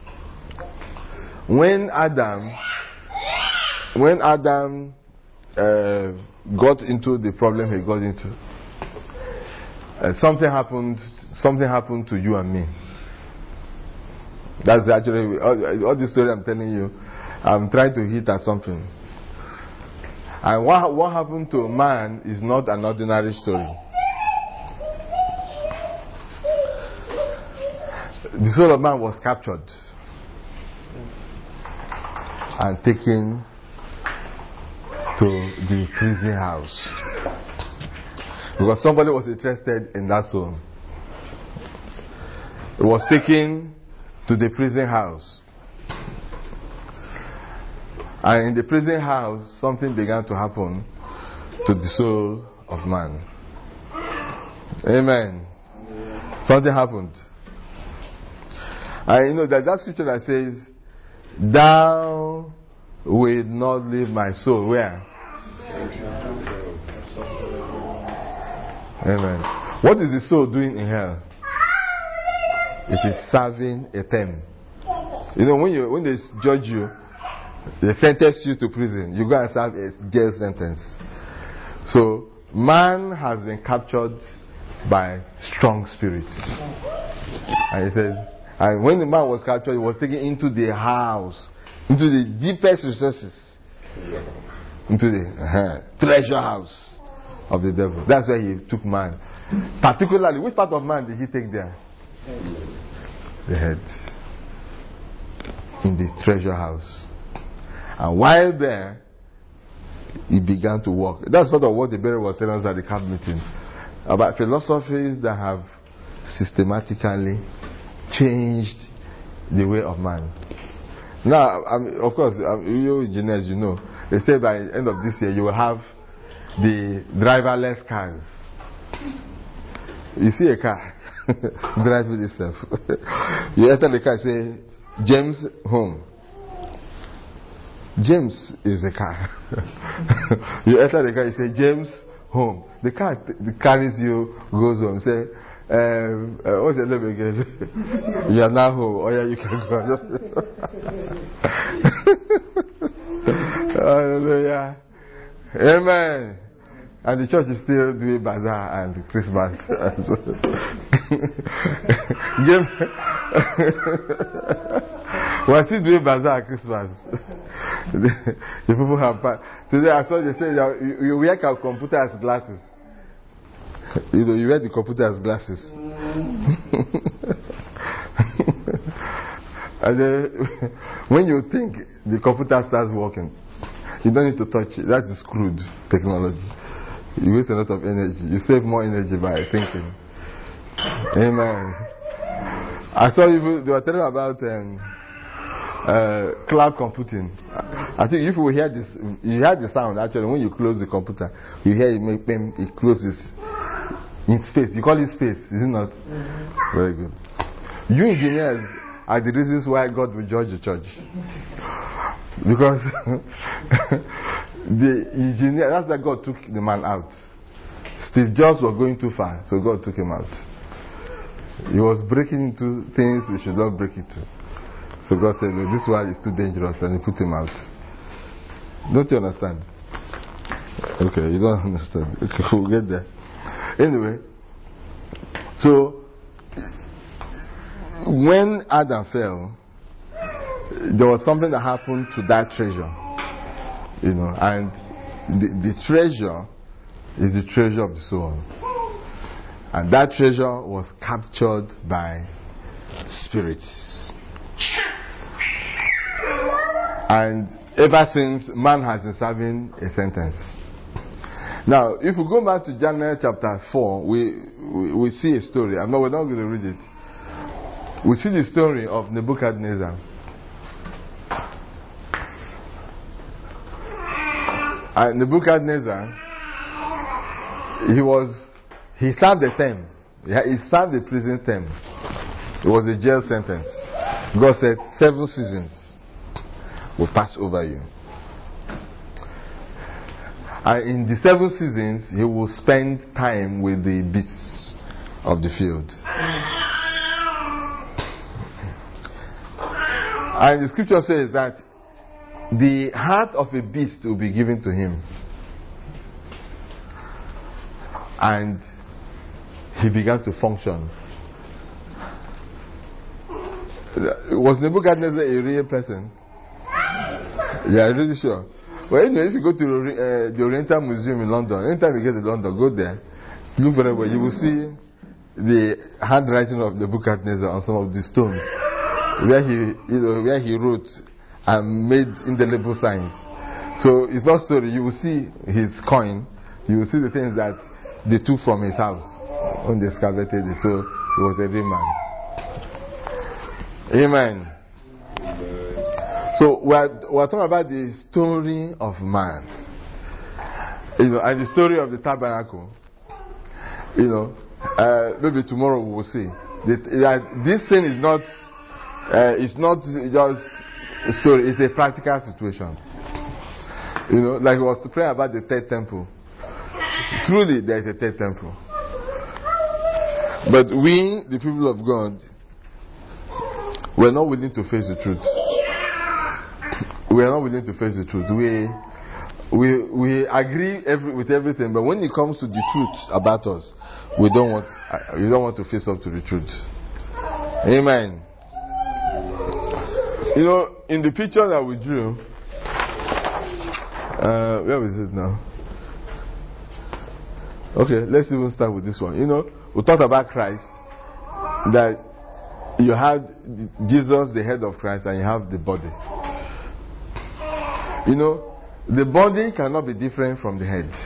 when Adam, when Adam uh, got into the problem he got into, uh, something happened. Something happened to you and me. That's actually all, all this story I'm telling you. I'm trying to hit at something. And what what happened to man is not an ordinary story. The soul of man was captured and taken to the prison house because somebody was interested in that soul. It was taken to the prison house, and in the prison house something began to happen to the soul of man. Amen. Something happened. And you know, there's that scripture that says, thou wilt not leave my soul. Where? Amen. What is the soul doing in hell? It is serving a term. You know, when you when they judge you, They sentence you to prison. You go and serve a jail sentence. So, man has been captured by strong spirits. And he says, and when the man was captured, he was taken into the house, into the deepest recesses, into the uh, treasure house of the devil. That's where he took man. Particularly, which part of man did he take there? The head. In the treasure house. And while there, he began to walk. That's sort of what the Berean was telling us at the camp meeting. About philosophies that have systematically changed the way of man. Now, I mean, of course, you engineers, you know, they say by the end of this year, you will have the driverless cars. You see a car driving itself. You enter the car, say, James, home. James is the car. You enter the car, you say, James, home. The car t- carries you, goes home. Say, um, uh, what's your name again? You are now home. Oh, yeah, you can go. Hallelujah. Amen. And the church is still doing bazaar and Christmas. James, we're still doing bazaar and Christmas. the, the people have. Today I saw they say you, you wear your computer as glasses. You know, you wear the computer as glasses. And then, when you think the computer starts working, you don't need to touch it. That is crude technology. You waste a lot of energy. You save more energy by thinking. Amen. I saw you, they were telling about um, uh, cloud computing. I think if you hear this, you hear the sound actually when you close the computer, you hear it make bam, it closes in space. You call it space, is it not? Mm-hmm. Very good. You engineers are the reasons why God will judge the church. Because the engineer, that's why God took the man out. Steve Jobs was going too far, so God took him out. He was breaking into things he should not break into. So God said, no, this one is too dangerous, and he put him out. Don't you understand? Okay, you don't understand. Okay, we'll get there. Anyway, so when Adam fell, there was something that happened to that treasure, you know, and the, the treasure is the treasure of the soul, and that treasure was captured by spirits, and ever since man has been serving a sentence. Now, if we go back to Daniel chapter four, we, we we see a story. I'm not, we're not going to read it. We see the story of Nebuchadnezzar. And Nebuchadnezzar, he was, he served a term. He served a prison term. It was a jail sentence. God said, seven seasons will pass over you. And in the seven seasons, he will spend time with the beasts of the field. And the scripture says that the heart of a beast will be given to him. And he began to function. Was Nebuchadnezzar a real person? Yeah, I'm really sure. Well, anyway, if you go to uh, the Oriental Museum in London, anytime you get to London, go there, look very well, you will see the handwriting of Nebuchadnezzar on some of the stones, where he, you know, where he wrote and made indelible signs. So it's not story. You will see his coin. You will see the things that they took from his house when they excavated it. So he was a real man. Amen. So we're, we're talking about the story of man, you know, and the story of the tabernacle. You know, uh, maybe tomorrow we will see that, that this thing is not, uh, it's not just a story; it's a practical situation. You know, like we was to pray about the third temple. Truly, there is a third temple, but we, the people of God, we're not willing to face the truth. we are not willing to face the truth. We we we agree every, with everything, but when it comes to the truth about us, we don't want we don't want to face up to the truth. Amen. You know, in the picture that we drew, uh, where is it now? Okay, let's even start with this one. You know, we talked about Christ, that you had Jesus, the head of Christ, and you have the body. You know, the body cannot be different from the head.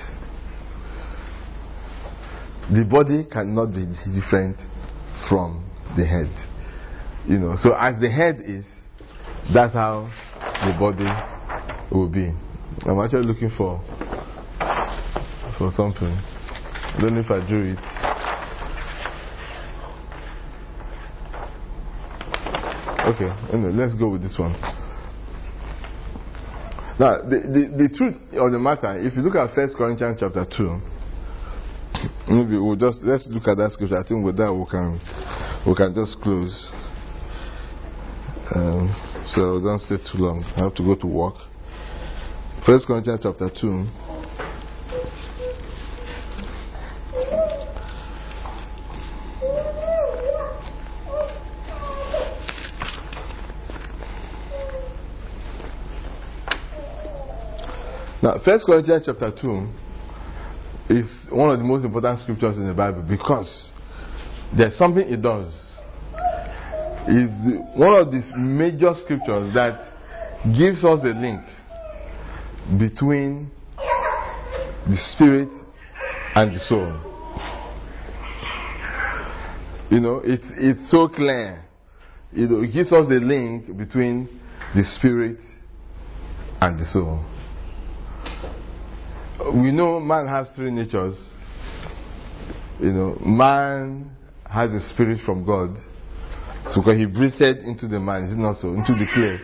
The body cannot be different from the head. You know, so as the head is, that's how the body will be. I'm actually looking for for something. I don't know if I drew it. Okay, anyway, let's go with this one. Now, the, the, the truth of the matter, if you look at First Corinthians chapter two, maybe we'll just let's look at that scripture. I think with that we can we can just close. Um, so don't stay too long. I have to go to work. First Corinthians chapter two. Now, First Corinthians chapter two is one of the most important scriptures in the Bible because there's something it does. It's one of these major scriptures that gives us a link between the spirit and the soul. You know, it's it's so clear. You know, it gives us a link between the spirit and the soul. We know man has three natures. You know, man has a spirit from God. So when he breathed into the man, is it not so? Into the clay.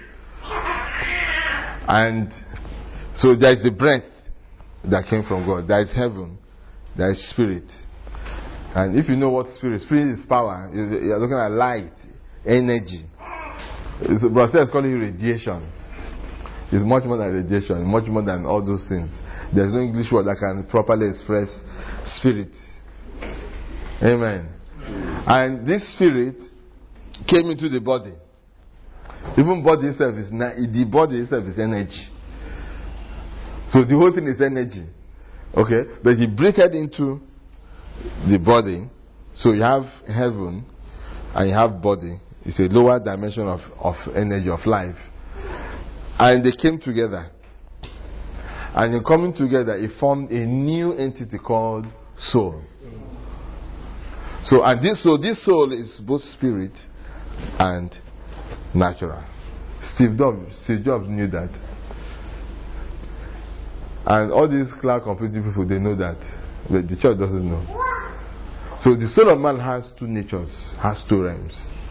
And so there is a breath that came from God. There is heaven. There is spirit. And if you know what spirit, spirit is power. You're looking at light, energy. So Brother is calling it radiation. It's much more than radiation, much more than all those things. There's no English word that can properly express spirit. Amen. And this spirit came into the body. Even body itself is na- the body itself is energy. So the whole thing is energy. Okay? But he breathed into the body. So you have heaven and you have body. It's a lower dimension of, of energy, of life. And they came together. And in coming together, it formed a new entity called soul. So, and this soul, this soul is both spirit and natural. Steve Jobs, Steve Jobs knew that. And all these cloud computing people, they know that. But the church doesn't know. So the soul of man has two natures, has two realms.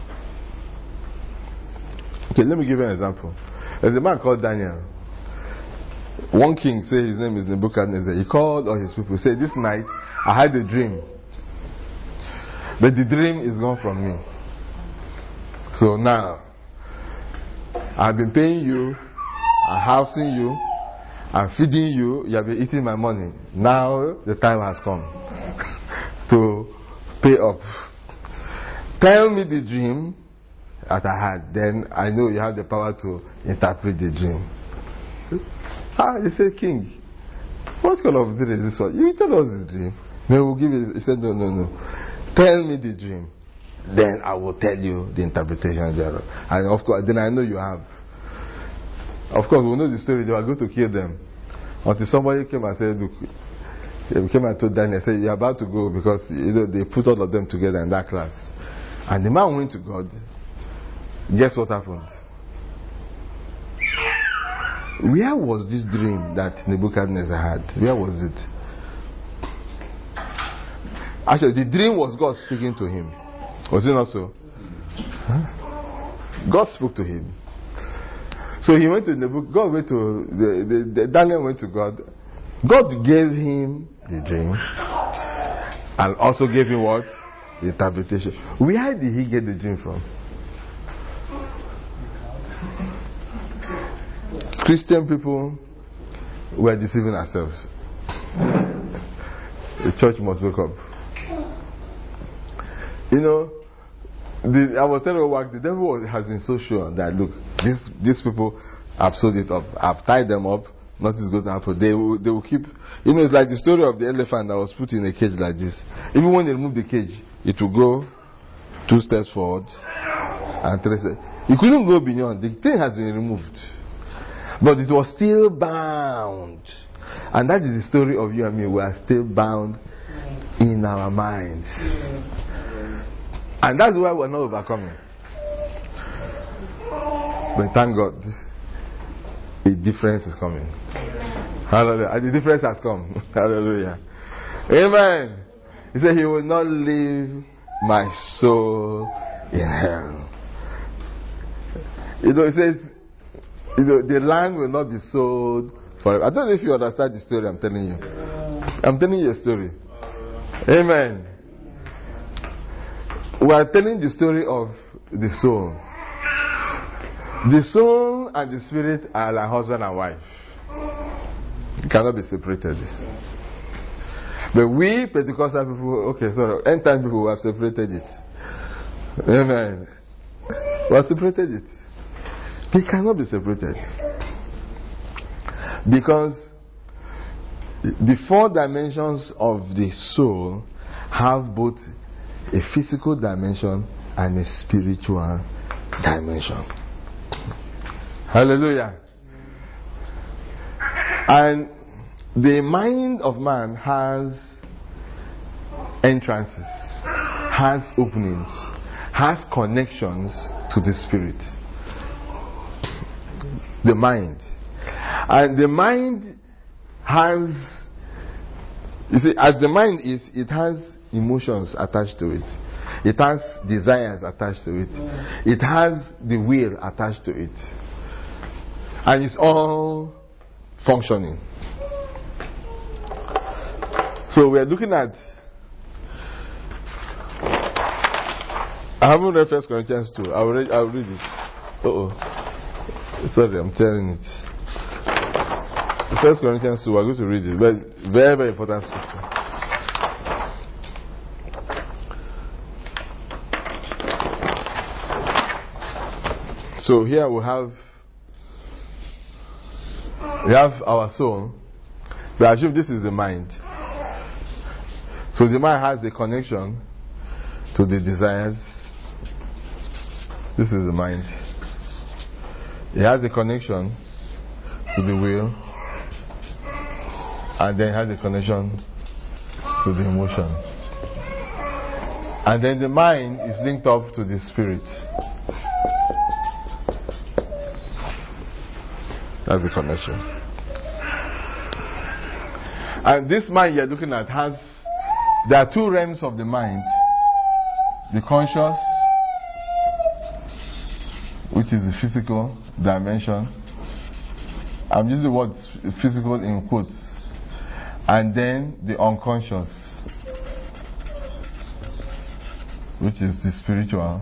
Okay, let me give you an example. There's a man called Daniel. One king, say his name is Nebuchadnezzar. He called all his people, said, this night I had a dream. But the dream is gone from me. So now, I've been paying you, I'm housing you, I'm feeding you, you have been eating my money. Now the time has come to pay up. Tell me the dream that I had, then I know you have the power to interpret the dream. Ah, he said, King, what kind of dream is this one? You tell us the dream. Then we'll give it. He said, no, no, no. Tell me the dream. Then I will tell you the interpretation thereof. And of course, then I know you have. Of course, we know the story. They were going to kill them. Until somebody came and said, look, he came and told Daniel, said, you're about to go because you know they put all of them together in that class. And the man went to God. Guess what happened? Where was this dream that Nebuchadnezzar had? Where was it? Actually, the dream was God speaking to him. Was it not so? Huh? God spoke to him. So he went to Nebuchadnezzar. God went to the, the, the, Daniel went to God. God gave him the dream and also gave him what? The interpretation. Where did he get the dream from? Christian people were deceiving ourselves. The church must wake up. You know, the, I was telling you what the devil has been so sure that look, these these people have sold it up. I've tied them up. Nothing's going to happen. They will, they will keep. You know, it's like the story of the elephant that was put in a cage like this. Even when they remove the cage, it will go two steps forward and three steps. It couldn't go beyond. The thing has been removed, but it was still bound. And that is the story of you and me. We are still bound in our minds, and that's why we're not overcoming. But thank God, the difference is coming. Hallelujah. And the difference has come. Hallelujah. Amen. He said, He will not leave my soul in hell. You know, it says, you know, the land will not be sold forever. I don't know if you understand the story I'm telling you. I'm telling you a story. Amen. We are telling the story of the soul. The soul and the spirit are like husband and wife. It cannot be separated. But we Pentecostal people, okay, sorry, end time people have separated it. Amen. We have separated it. It cannot be separated. Because the four dimensions of the soul have both a physical dimension and a spiritual dimension. Hallelujah. And the mind of man has entrances, has openings, has connections to the spirit. The mind. And the mind has, you see, as the mind is, it has emotions attached to it. It has desires attached to it. It has the will attached to it. And it's all functioning. So we are looking at, I haven't read First Corinthians two. I'll read, I'll read it. Uh-oh. Sorry, I'm telling it. First Corinthians two, we're going to read it. But very, very important scripture. So here we have we have our soul. We assume this is the mind. So the mind has a connection to the desires. This is the mind. It has a connection to the will, and then it has a connection to the emotion. And then the mind is linked up to the spirit. That's the connection. And this mind you're looking at has, there are two realms of the mind. The conscious, which is the physical dimension. I'm using the word physical in quotes. And then the unconscious, which is the spiritual,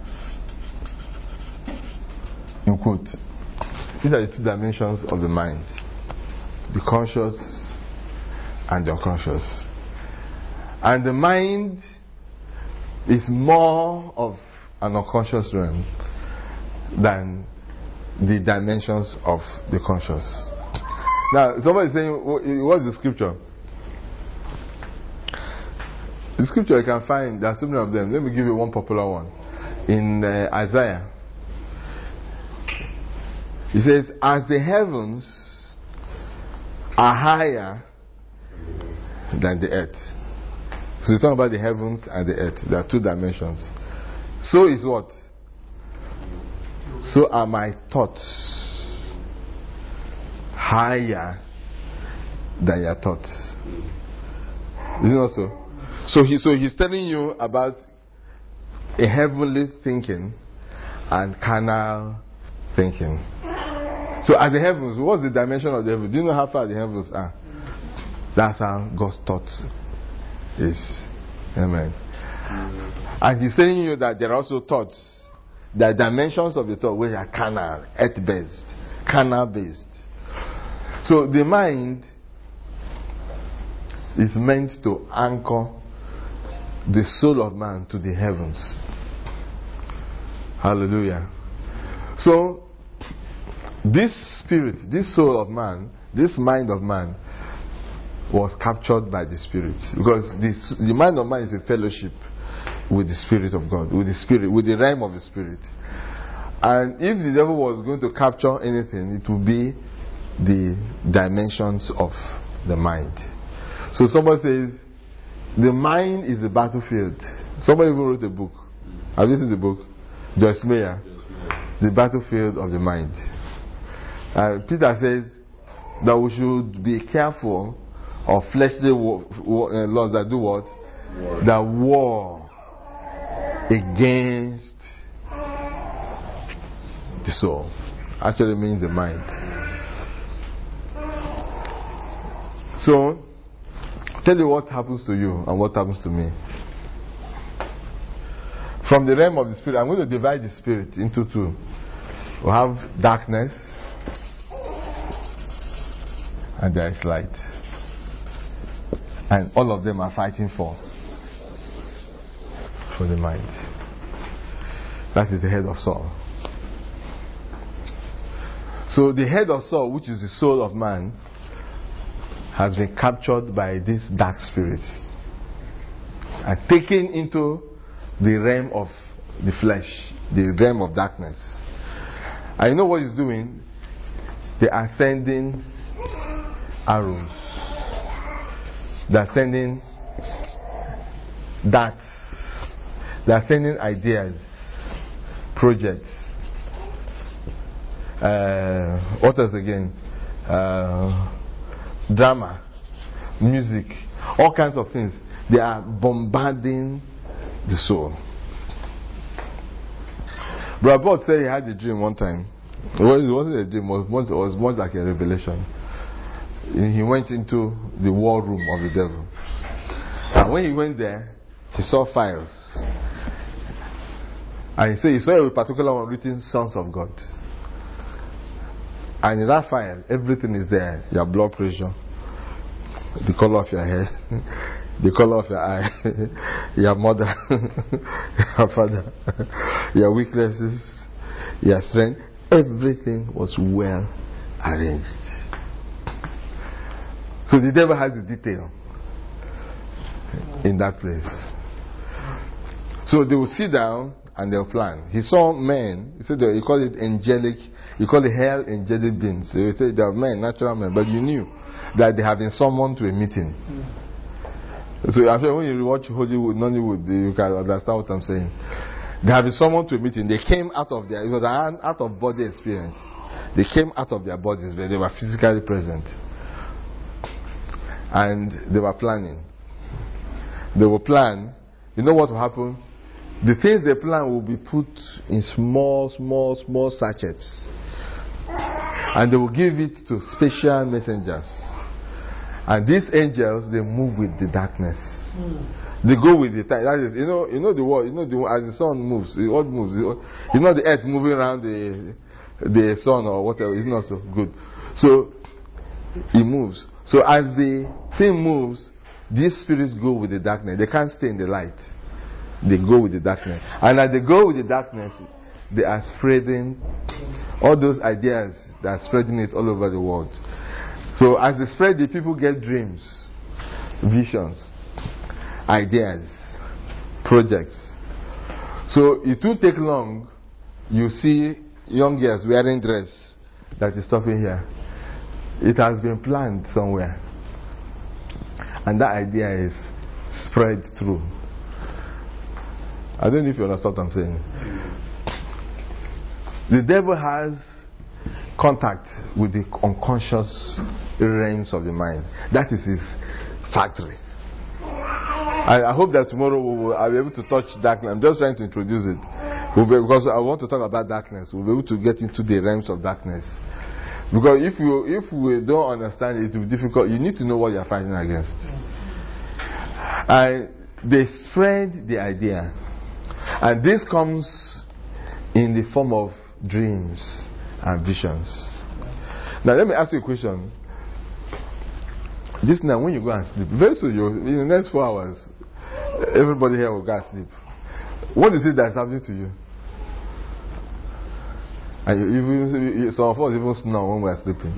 in quote. These are the two dimensions of the mind. The conscious and the unconscious. And the mind is more of an unconscious realm than the dimensions of the conscious. Now, somebody is saying, what's the scripture? The scripture you can find, there are so many of them. Let me give you one popular one. In uh, Isaiah, it says, as the heavens are higher than the earth. So you talk about the heavens and the earth. There are two dimensions. So is what? So are my thoughts higher than your thoughts. Is it not so? So, he, so he's telling you about a heavenly thinking and carnal thinking. So at the heavens, what's the dimension of the heavens? Do you know how far the heavens are? That's how God's thought is. Amen. And he's telling you that there are also thoughts. There are dimensions of the thought which are carnal, earth-based. carnal based. So the mind is meant to anchor the soul of man to the heavens. Hallelujah. So this spirit, this soul of man, this mind of man was captured by the spirit, because this, the mind of man is a fellowship with the spirit of God, with the spirit, with the realm of the spirit. And if the devil was going to capture anything, it would be the dimensions of the mind. So somebody says the mind is a battlefield. Somebody even wrote a book. Have you seen the book? Joyce Meyer, The Battlefield of the Mind. And Peter says that we should be careful of fleshly war, war, uh, laws that do what? War. That war against the soul. Actually means the mind. So, tell you what happens to you and what happens to me. From the realm of the spirit, I'm going to divide the spirit into two. We have darkness and there is light. And all of them are fighting for for the mind. That is the head of Saul. So the head of Saul, which is the soul of man, has been captured by these dark spirits and taken into the realm of the flesh, the realm of darkness. And you know what he's doing? They are sending arrows. They are sending darts. They are sending ideas, projects. Uh, what else again? Uh, drama, music, all kinds of things. They are bombarding the soul. Brother Paul said he had a dream one time. It wasn't a dream, it was more, it was more like a revelation. He went into the war room of the devil. And when he went there, he saw files. And he said he saw a particular one written Sons of God. And in that file, everything is there. Your blood pressure, the color of your hair, the color of your eye, your mother, your father, your weaknesses, your strength. Everything was well arranged. So the devil has the detail in that place. So they will sit down and they'll plan. He saw men, he said he called it angelic, he called it hell angelic beings. So he said they are men, natural men, but you knew that they have been summoned to a meeting. Mm. So I'm sure when you watch Hollywood, Nollywood, you can understand what I'm saying. They have been summoned to a meeting. They came out of their, it was an out of body experience. They came out of their bodies, but they were physically present. And they were planning. They will plan. You know what will happen? The things they plan will be put in small, small, small sachets. And they will give it to special messengers. And these angels, they move with the darkness. Mm. They go with the time. That is, you know, you know the world. You know the as the sun moves, the earth moves. You know the earth moving around the the sun or whatever. It's not so good. So it moves. So as the thing moves, these spirits go with the darkness. They can't stay in the light. They go with the darkness. And as they go with the darkness, they are spreading all those ideas. They are spreading it all over the world. So as they spread, the people get dreams, visions, ideas, projects. So it will take long. You see young girls wearing dress that is stopping here. It has been planned somewhere. And that idea is spread through. I don't know if you understand what I'm saying. The devil has contact with the unconscious realms of the mind. That is his factory. I, I hope that tomorrow we will, I'll be able to touch darkness. I'm just trying to introduce it. We'll be, because I want to talk about darkness. We'll be able to get into the realms of darkness. Because if you if we don't understand it, it will be difficult. You need to know what you're fighting against. And they spread the idea. And this comes in the form of dreams and visions Now let me ask you a question. Just now, when you go and sleep, very soon, you in the next four hours, everybody here will go and sleep. What is it that's happening to you? And you, you, you, some of us even snore when we are sleeping.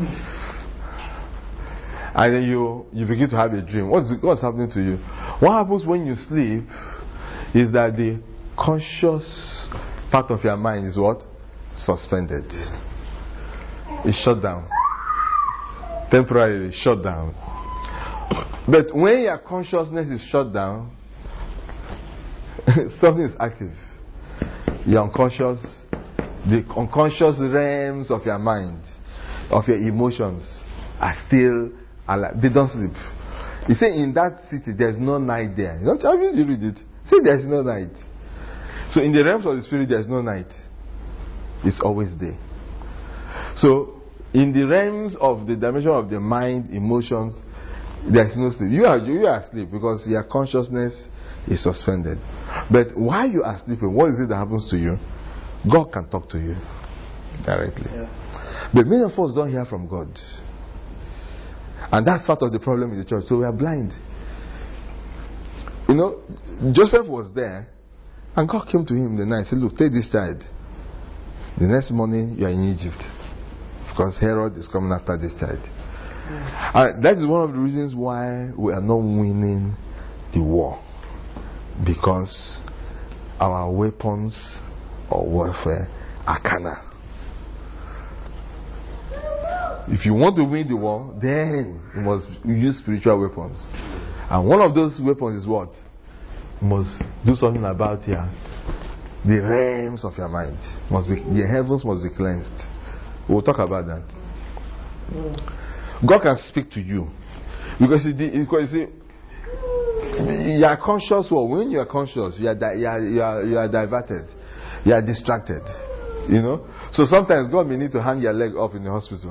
And then you you begin to have a dream. What's what's happening to you? What happens when you sleep is that the conscious part of your mind is what? Suspended. It's shut down. Temporarily shut down. But when your consciousness is shut down, something is active. Your unconscious, the unconscious realms of your mind, of your emotions are still alive. They don't sleep. You say in that city there's no night there. You don't have you read it. Say there's no night. So in the realms of the spirit there's no night. It's always day. So in the realms of the dimension of the mind, emotions, there is no sleep. You are you are asleep because your consciousness is suspended. But while you are sleeping, what is it that happens to you? God can talk to you directly. Yeah. But many of us don't hear from God. And that's part of the problem in the church. So we are blind. You know, Joseph was there and God came to him the night and said, look, take this child. The next morning you are in Egypt. Because Herod is coming after this child. And that is one of the reasons why we are not winning the war. Because our weapons of warfare are carnal. If you want to win the war, then you must use spiritual weapons. And one of those weapons is what? You must do something about your the realms of your mind. Must be the heavens must be cleansed. We'll talk about that. God can speak to you. Because you, because you see, you are conscious. Well, when you are conscious, you are, di- you, are, you, are, you are diverted. You are distracted. You know? So sometimes God may need to hang your leg up in the hospital.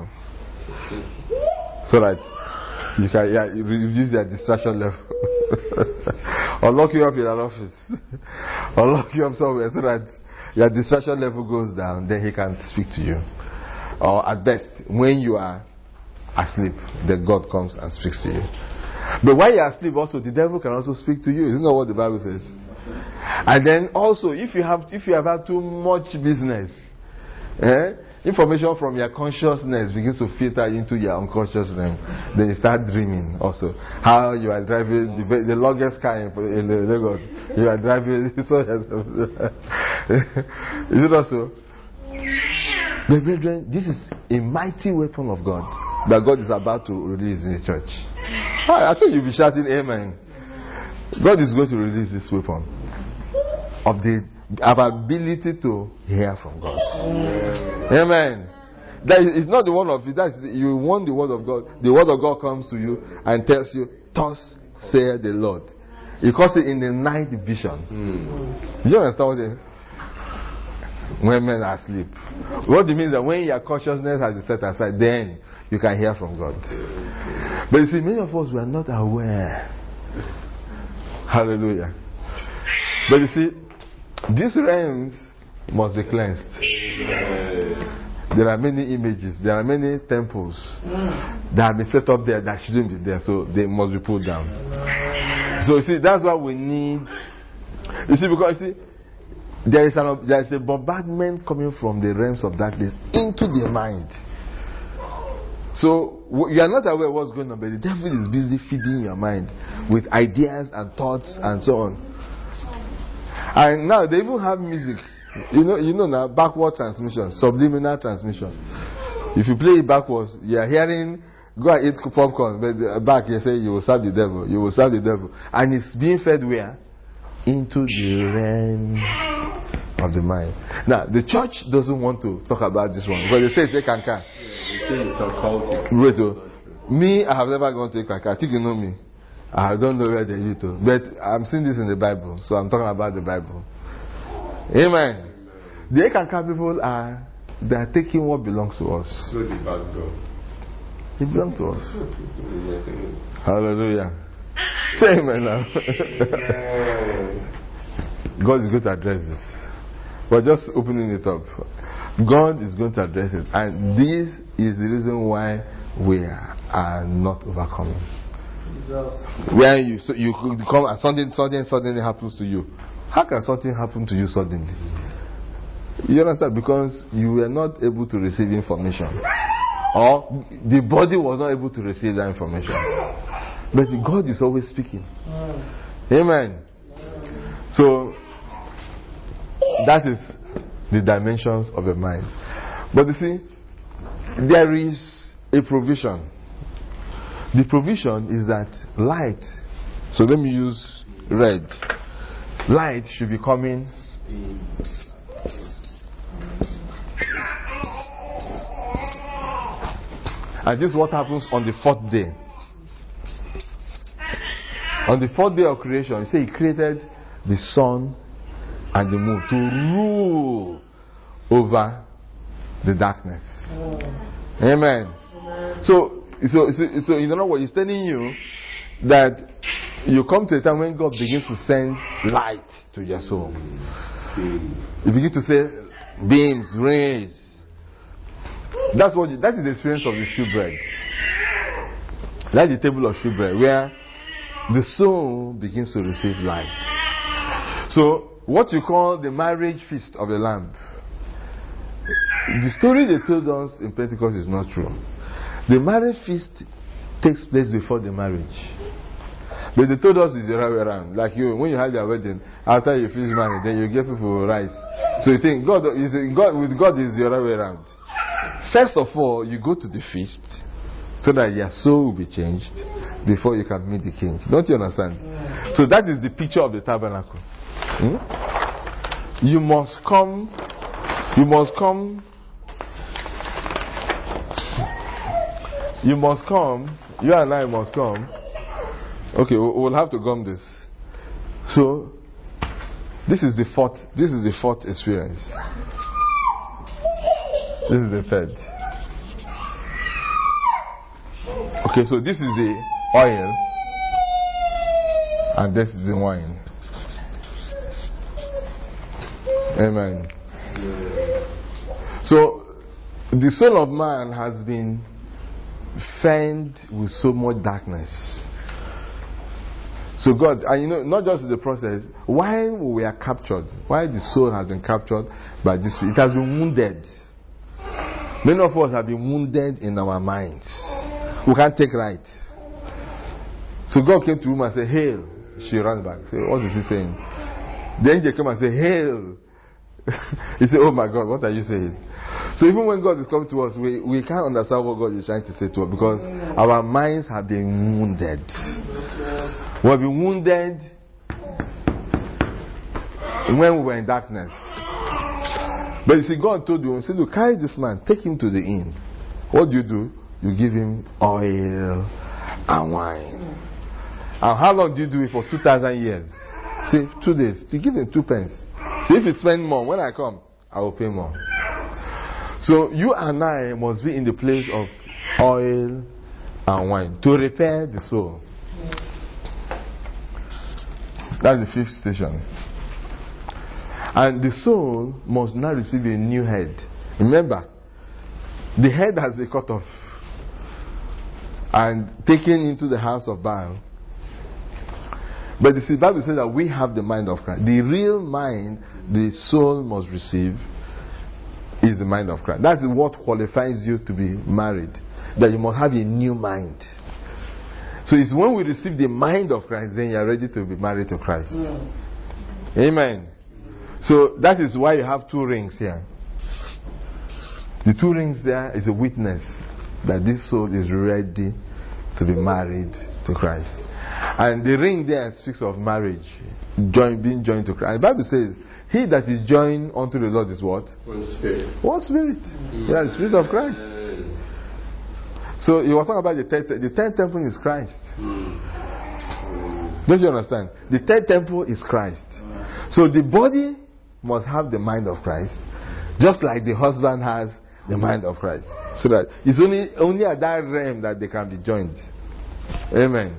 So that you can yeah, reduce your distraction level. Or lock you up in an office. Or lock you up somewhere so that your distraction level goes down. Then He can speak to you. Or at best, when you are asleep, then God comes and speaks to you. But while you are asleep also, the devil can also speak to you. Isn't that what the Bible says? And then also, if you have if you have had too much business, eh, information from your consciousness begins to filter into your unconscious realm. Then you start dreaming also. How you are driving the, the longest car in, in Lagos. You are driving. So is it also? But brethren, this is a mighty weapon of God that God is about to release in the church. I, I thought you'd be shouting amen. God is going to release this weapon of the of ability to hear from God. Amen. Amen. That is, it's not the word of you. That is, you want the word of God. The word of God comes to you and tells you, "Thus saith the Lord." He calls it in the night vision. Mm. Do you understand what it is? When men are asleep. What it means that when your consciousness has been set aside, then you can hear from God. But you see, many of us were not aware. Hallelujah. But you see, these realms must be cleansed. There are many images, there are many temples that have been set up there that shouldn't be there, so they must be pulled down. So you see, that's why we need. You see, because you see, there is an there is a bombardment coming from the realms of darkness into the mind. So you are not aware of what's going on, but the devil is busy feeding your mind with ideas and thoughts and so on. And now they even have music. You know, you know now, backward transmission, subliminal transmission. If you play it backwards, you are hearing, go and eat popcorn, but back you say you will serve the devil, you will serve the devil. And it's being fed where? Into the realms of the mind. Now, the church doesn't want to talk about this one, because they say it's a canker. They say it's occultic. Wait, oh. Me, I have never gone to a canker. I think you know me. I don't know where they lead to. But I'm seeing this in the Bible, so I'm talking about the Bible. Amen. The Ekanka people are they are taking what belongs to us. So the bad God. It belongs to us. Hallelujah. Say amen now. God is going to address this. We're just opening it up. God is going to address it. And this is the reason why we are not overcoming. Where you so you could come and something something suddenly happens to you. How can something happen to you suddenly? You understand? Because you were not able to receive information, or the body was not able to receive that information. But God is always speaking. Amen. So that is the dimensions of the mind. But you see, there is a provision. The provision is that light. So let me use red. Light should be coming. And this is what happens on the fourth day. On the fourth day of creation, he said he created the sun and the moon to rule over the darkness. Amen. So, so, so, so you know what he's telling you, that you come to a time when God begins to send light to your soul. You begin to say beams, rays. That's what that is the experience of the shewbread. Like the table of shewbread, where the soul begins to receive light. So, what you call the marriage feast of the Lamb, the story they told us in Pentecost is not true. The marriage feast takes place before the marriage. But they told us it's the other way around. Like you, when you have your wedding, after you finish marriage, then you give people rice. So you think God is God with God is the other way around. First of all, you go to the feast so that your soul will be changed before you can meet the king. Don't you understand? So that is the picture of the tabernacle. Hmm? You must come. You must come. You must come. You and I must come. Okay, we'll have to gum this. So, this is the fourth. This is the fourth experience. This is the third. Okay, so this is the oil, and this is the wine. Amen. So, the soul of man has been fanned with so much darkness. So God, and you know, not just the process, why we are captured, why the soul has been captured by this, it has been wounded. Many of us have been wounded in our minds. We can't take right. So God came to him and said, "Hail." She ran back. Say, what is he saying? The angel came and said, "Hail." He said, "Oh my God, what are you saying?" So even when God is coming to us, we, we can't understand what God is trying to say to us, because our minds have been wounded. We have been wounded when we were in darkness. But you see, God told you, he said, "Look, carry this man, take him to the inn." What do you do? You give him oil and wine. And how long do you do it for? Two thousand years. Say, two days. You give him two pence. So if you spend more, when I come, I will pay more. So you and I must be in the place of oil and wine to repair the soul. That's the fifth station. And the soul must now receive a new head. Remember, the head has been cut off and taken into the house of Baal. But the Bible says that we have the mind of Christ. The real mind the soul must receive is the mind of Christ. That's what qualifies you to be married. That you must have a new mind. So it's when we receive the mind of Christ, then you are ready to be married to Christ. Mm. Amen. So that is why you have two rings here. The two rings there is a witness that this soul is ready to be married to Christ. And the ring there speaks of marriage, join, being joined to Christ. And the Bible says, "He that is joined unto the Lord is what? One spirit." What spirit? Mm. Yeah, the spirit of Christ. Mm. So you were talking about the third, the third temple is Christ. Mm. Don't you understand? The third temple is Christ. Mm. So the body must have the mind of Christ, just like the husband has the mind of Christ. So that it's only only at that realm that they can be joined. Amen.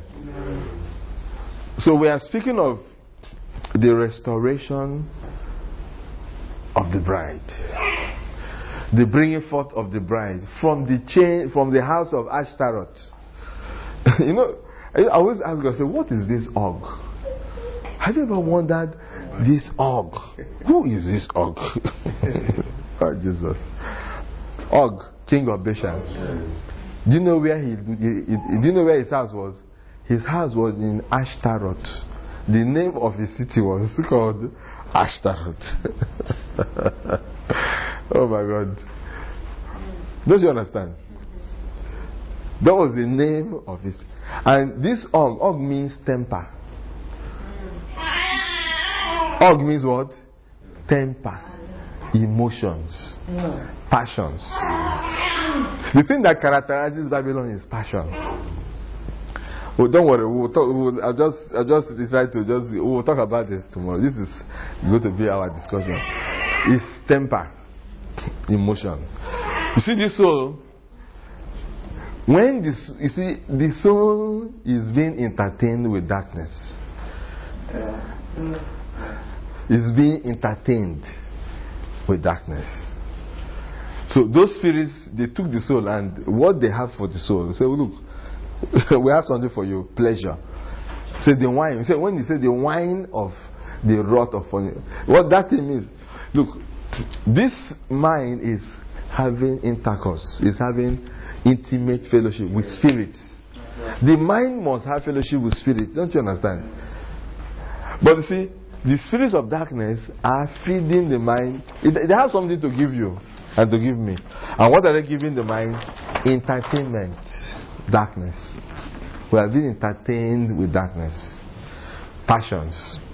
So we are speaking of the restoration of the bride. the bringing forth of the bride from the chain, from the house of Ashtaroth. You know, I always ask God, say, what is this Og? Have you ever wondered, this Og? Who is this Og? Oh, Jesus. Og, king of Bashan. Do you know where he, he, he? Do you know where his house was? His house was in Ashtaroth. The name of his city was called Ashtaroth. Oh my God! Don't you understand? That was the name of his. And this Og, Og means temper. Og means what? Temper, emotions, passions. The thing that characterizes Babylon is passion. Oh, don't worry. We'll talk. We'll, I just, I just decided to just. We'll talk about this tomorrow. This is going to be our discussion. It's temper, emotion. You see, this soul. When this, you see, the soul is being entertained with darkness. It's being entertained with darkness. So those spirits, they took the soul, and what they have for the soul, they say, oh, look, we have something for you, pleasure. Say the wine. Say when you say the wine of the wrath of funny, what that thing means. Look, this mind is having intercourse, is having intimate fellowship with spirits. The mind must have fellowship with spirits. Don't you understand? But you see, the spirits of darkness are feeding the mind. They have something to give you and to give me. And what are they giving the mind? Entertainment. Darkness. We are being entertained with darkness. Passions.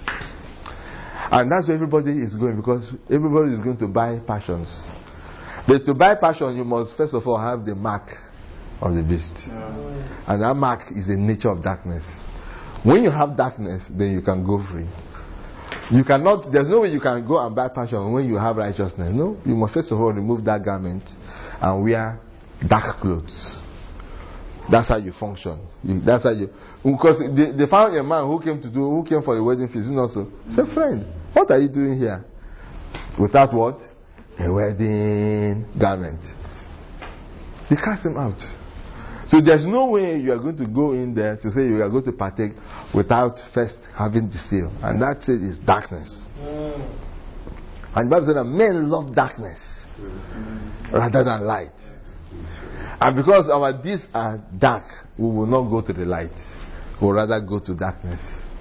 And that's where everybody is going, because everybody is going to buy passions. But to buy passion, you must first of all have the mark of the beast. Yeah. And that mark is the nature of darkness. When you have darkness, then you can go free. You cannot, there's no way you can go and buy passion when you have righteousness. No, you must first of all remove that garment and wear dark clothes. That's how you function. You, that's how you, because they, they found a man who came to do, who came for a wedding feast. You know, so say, friend, what are you doing here? Without what? A wedding garment. They cast him out. So there's no way you are going to go in there to say you are going to partake without first having the seal. And that seal is darkness. Mm. And the Bible said that men love darkness mm. rather than light. And because our deeds are dark, we will not go to the light. We will rather go to darkness.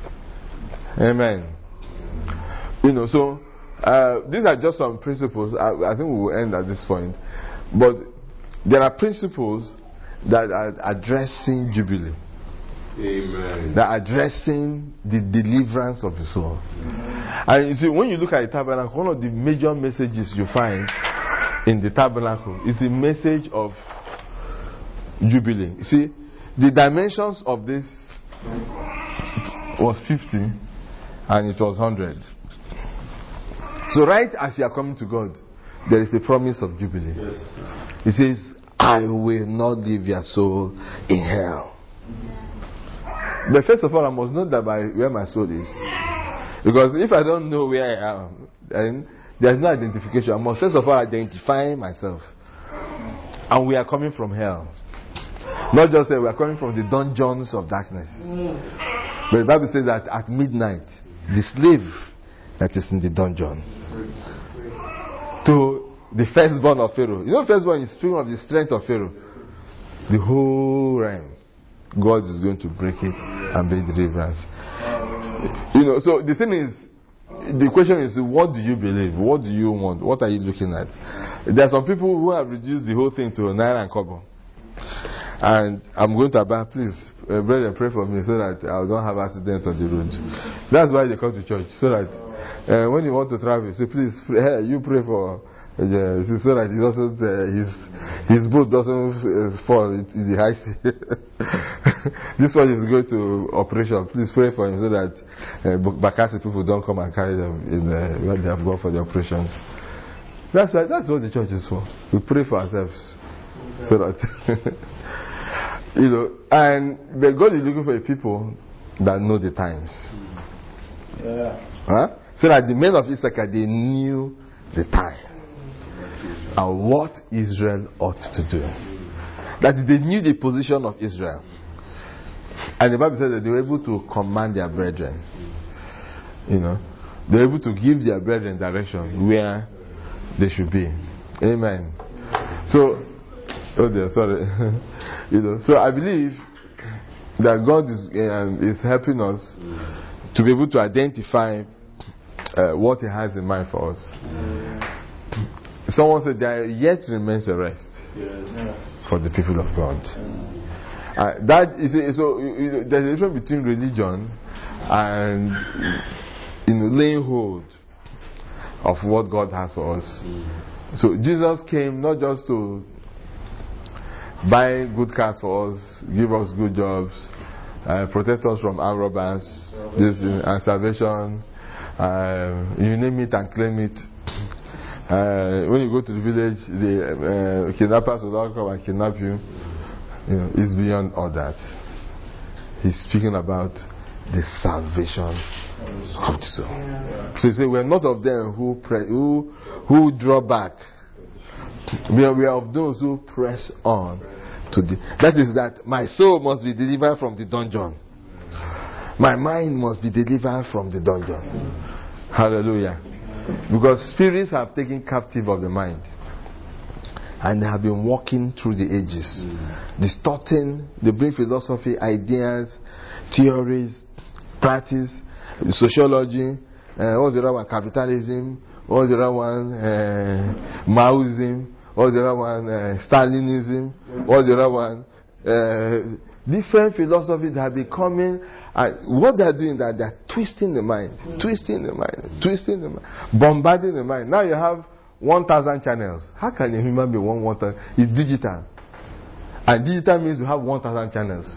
Amen. You know, so uh, these are just some principles. I, I think we will end at this point. But there are principles that are addressing Jubilee. Amen. That are addressing the deliverance of the soul. Amen. And you see, when you look at the tabernacle, one of the major messages you find in the tabernacle is the message of Jubilee. You see, the dimensions of this was fifty and it was one hundred. So right as you are coming to God, there is a promise of Jubilee. Yes. It says, I will not leave your soul in hell. But first of all, I must know that my, where my soul is. Because if I don't know where I am, then there's no identification. I must first of all identify myself. And we are coming from hell. Not just say we are coming from the dungeons of darkness. But the Bible says that at midnight, the slave that is in the dungeon, to the firstborn of Pharaoh. You know, firstborn is speaking of the strength of Pharaoh. The whole realm, God is going to break it and bring deliverance. You know, so the thing is, the question is, what do you believe? What do you want? What are you looking at? There are some people who have reduced the whole thing to naira and kobo. And I'm going to abide, please, uh, brother, pray for me so that I don't have accident on the road. That's why they come to church. So that uh, when you want to travel, say, please, hey, you pray for, uh, so that he doesn't, uh, his his boat doesn't uh, fall in the high sea. This one is going to operation. Please pray for him so that uh, Bakassi people don't come and carry them in uh, when they have gone for the operations. That's right. That's what the church is for. We pray for ourselves, so that you know. And but God is looking for people that know the times. Yeah. Huh? So that the men of Issachar, they knew the time. and what Israel ought to do. That they knew the position of Israel. And the Bible says that they were able to command their brethren. You know, they were able to give their brethren direction where they should be. Amen. So, oh dear, sorry. You know, so I believe that God is um, is helping us to be able to identify uh, what He has in mind for us. Someone said there yet remains a rest for the people of God. Uh, that is a, so you know, there's a difference between religion and you know, laying hold of what God has for us. So Jesus came not just to buy good cars for us, give us good jobs, uh, protect us from armed robbers, this and salvation. Uh, you name it and claim it. Uh, when you go to the village, the uh, kidnappers will not come and kidnap you. You know, it's beyond all that. He's speaking about the salvation of the soul. So he said, we're not of them who pre- who who draw back. We are, we are of those who press on to the. That is that my soul must be delivered from the dungeon. My mind must be delivered from the dungeon. Hallelujah. Because spirits have taken captive of the mind. And they have been walking through the ages. Mm. Distorting, they bring philosophy, ideas, theories, practice, sociology, uh, what's the other one? Capitalism, what's the other one? Uh, Maoism, what's the other one? Uh, Stalinism, what's the other one? Uh, different philosophies that have been coming. And what they're doing, that they're twisting the mind, mm. twisting the mind, twisting the mind, bombarding the mind. Now you have one thousand channels. How can a human be one one thousand? It's digital. And digital means you have one thousand channels.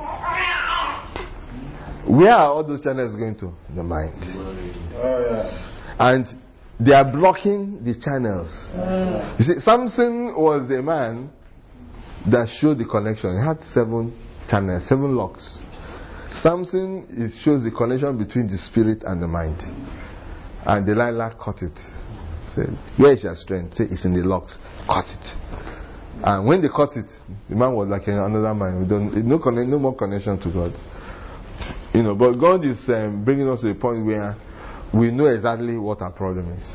Where are all those channels going to? The mind. Oh, yeah. And they are blocking the channels. Mm. You see, Samson was a man that showed the connection. He had seven channels, seven locks. Samson, it shows the connection between the spirit and the mind. And Delilah cut it. Said, where is your strength? Say, it's in the locks. Cut it. And when they cut it, the man was like another man. We don't, no, connect, no more connection to God. You know, but God is um, bringing us to a point where we know exactly what our problem is.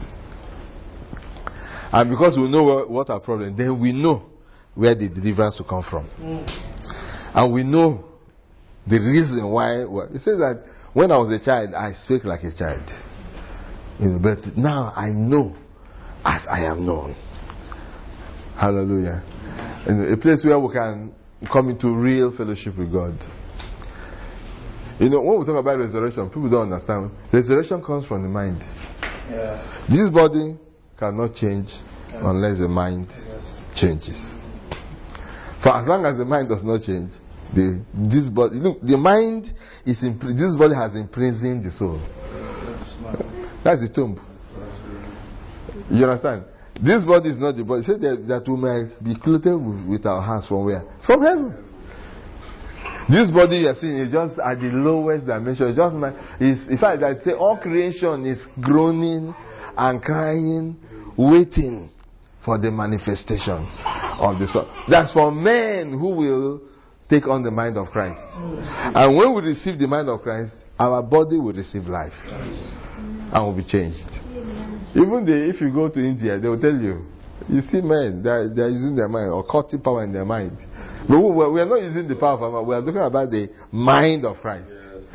And because we know what, what our problem is, then we know where the deliverance will come from. Mm. And we know the reason why. Well, it says that when I was a child, I spake like a child. You know, but now I know as I am known. Hallelujah. In a place where we can come into real fellowship with God. You know, when we talk about resurrection, people don't understand. Resurrection comes from the mind. Yeah. This body cannot change yeah. unless the mind yes. changes. For as long as the mind does not change, the this body look the mind is in this body has imprisoned the soul. That's the tomb. You understand? This body is not the body. Say that, that we might be clothed with, with our hands from where? From heaven. This body you are seeing is just at the lowest dimension. It's just my, is in fact I'd say all creation is groaning and crying, waiting for the manifestation of the Son. That's for men who will take on the mind of Christ. And when we receive the mind of Christ, our body will receive life and will be changed. Even the, if you go to India, they will tell you, you see men, they are, they are using their mind, or occultic power in their mind. But we, we are not using the power of our mind, we are talking about the mind of Christ.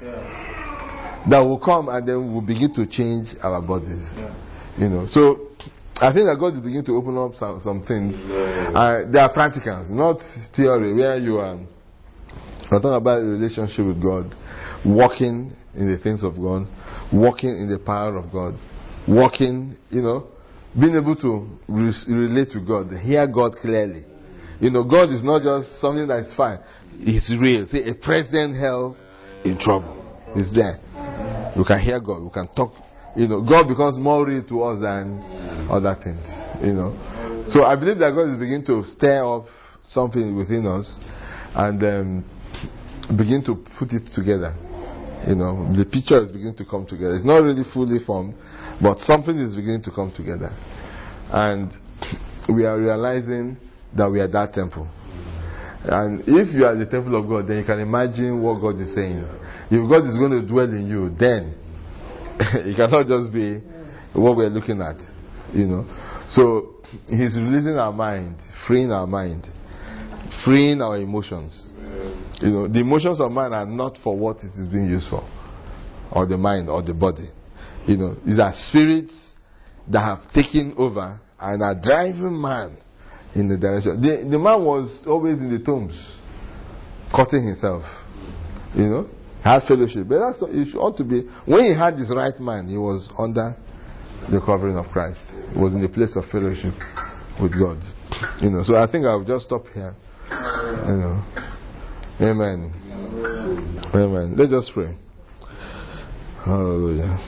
That will come and then will begin to change our bodies. You know, so I think that God is beginning to open up some, some things. Uh, they are practicals, not theory, where you are. I'm talking about a relationship with God, walking in the things of God, walking in the power of God, walking, you know, being able to re- relate to God, hear God clearly. You know, God is not just something that is fine. It's real. See, a present help in trouble is there. We can hear God. We can talk. You know, God becomes more real to us than other things. You know, so I believe that God is beginning to stir up something within us and um, begin to put it together. You know, the picture is beginning to come together. It's not really fully formed, but something is beginning to come together. And we are realizing that we are that temple. And if you are the temple of God, then you can imagine what God is saying. If God is going to dwell in you, then it cannot just be what we are looking at, you know. So He's releasing our mind, freeing our mind, freeing our emotions. You know, the emotions of man are not for what it is being used for, or the mind, or the body. You know, these are spirits that have taken over and are driving man in the direction. The, the man was always in the tombs, cutting himself. You know, has fellowship, but that's not, it ought to be. When he had his right mind, he was under the covering of Christ. He was in the place of fellowship with God. You know, so I think I'll just stop here. You know, Amen. Amen. Let's just pray. Hallelujah.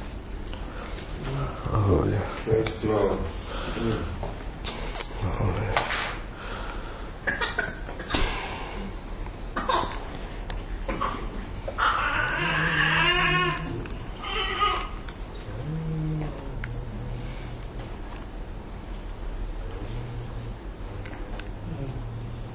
Hallelujah. Yes, Lord. Hallelujah.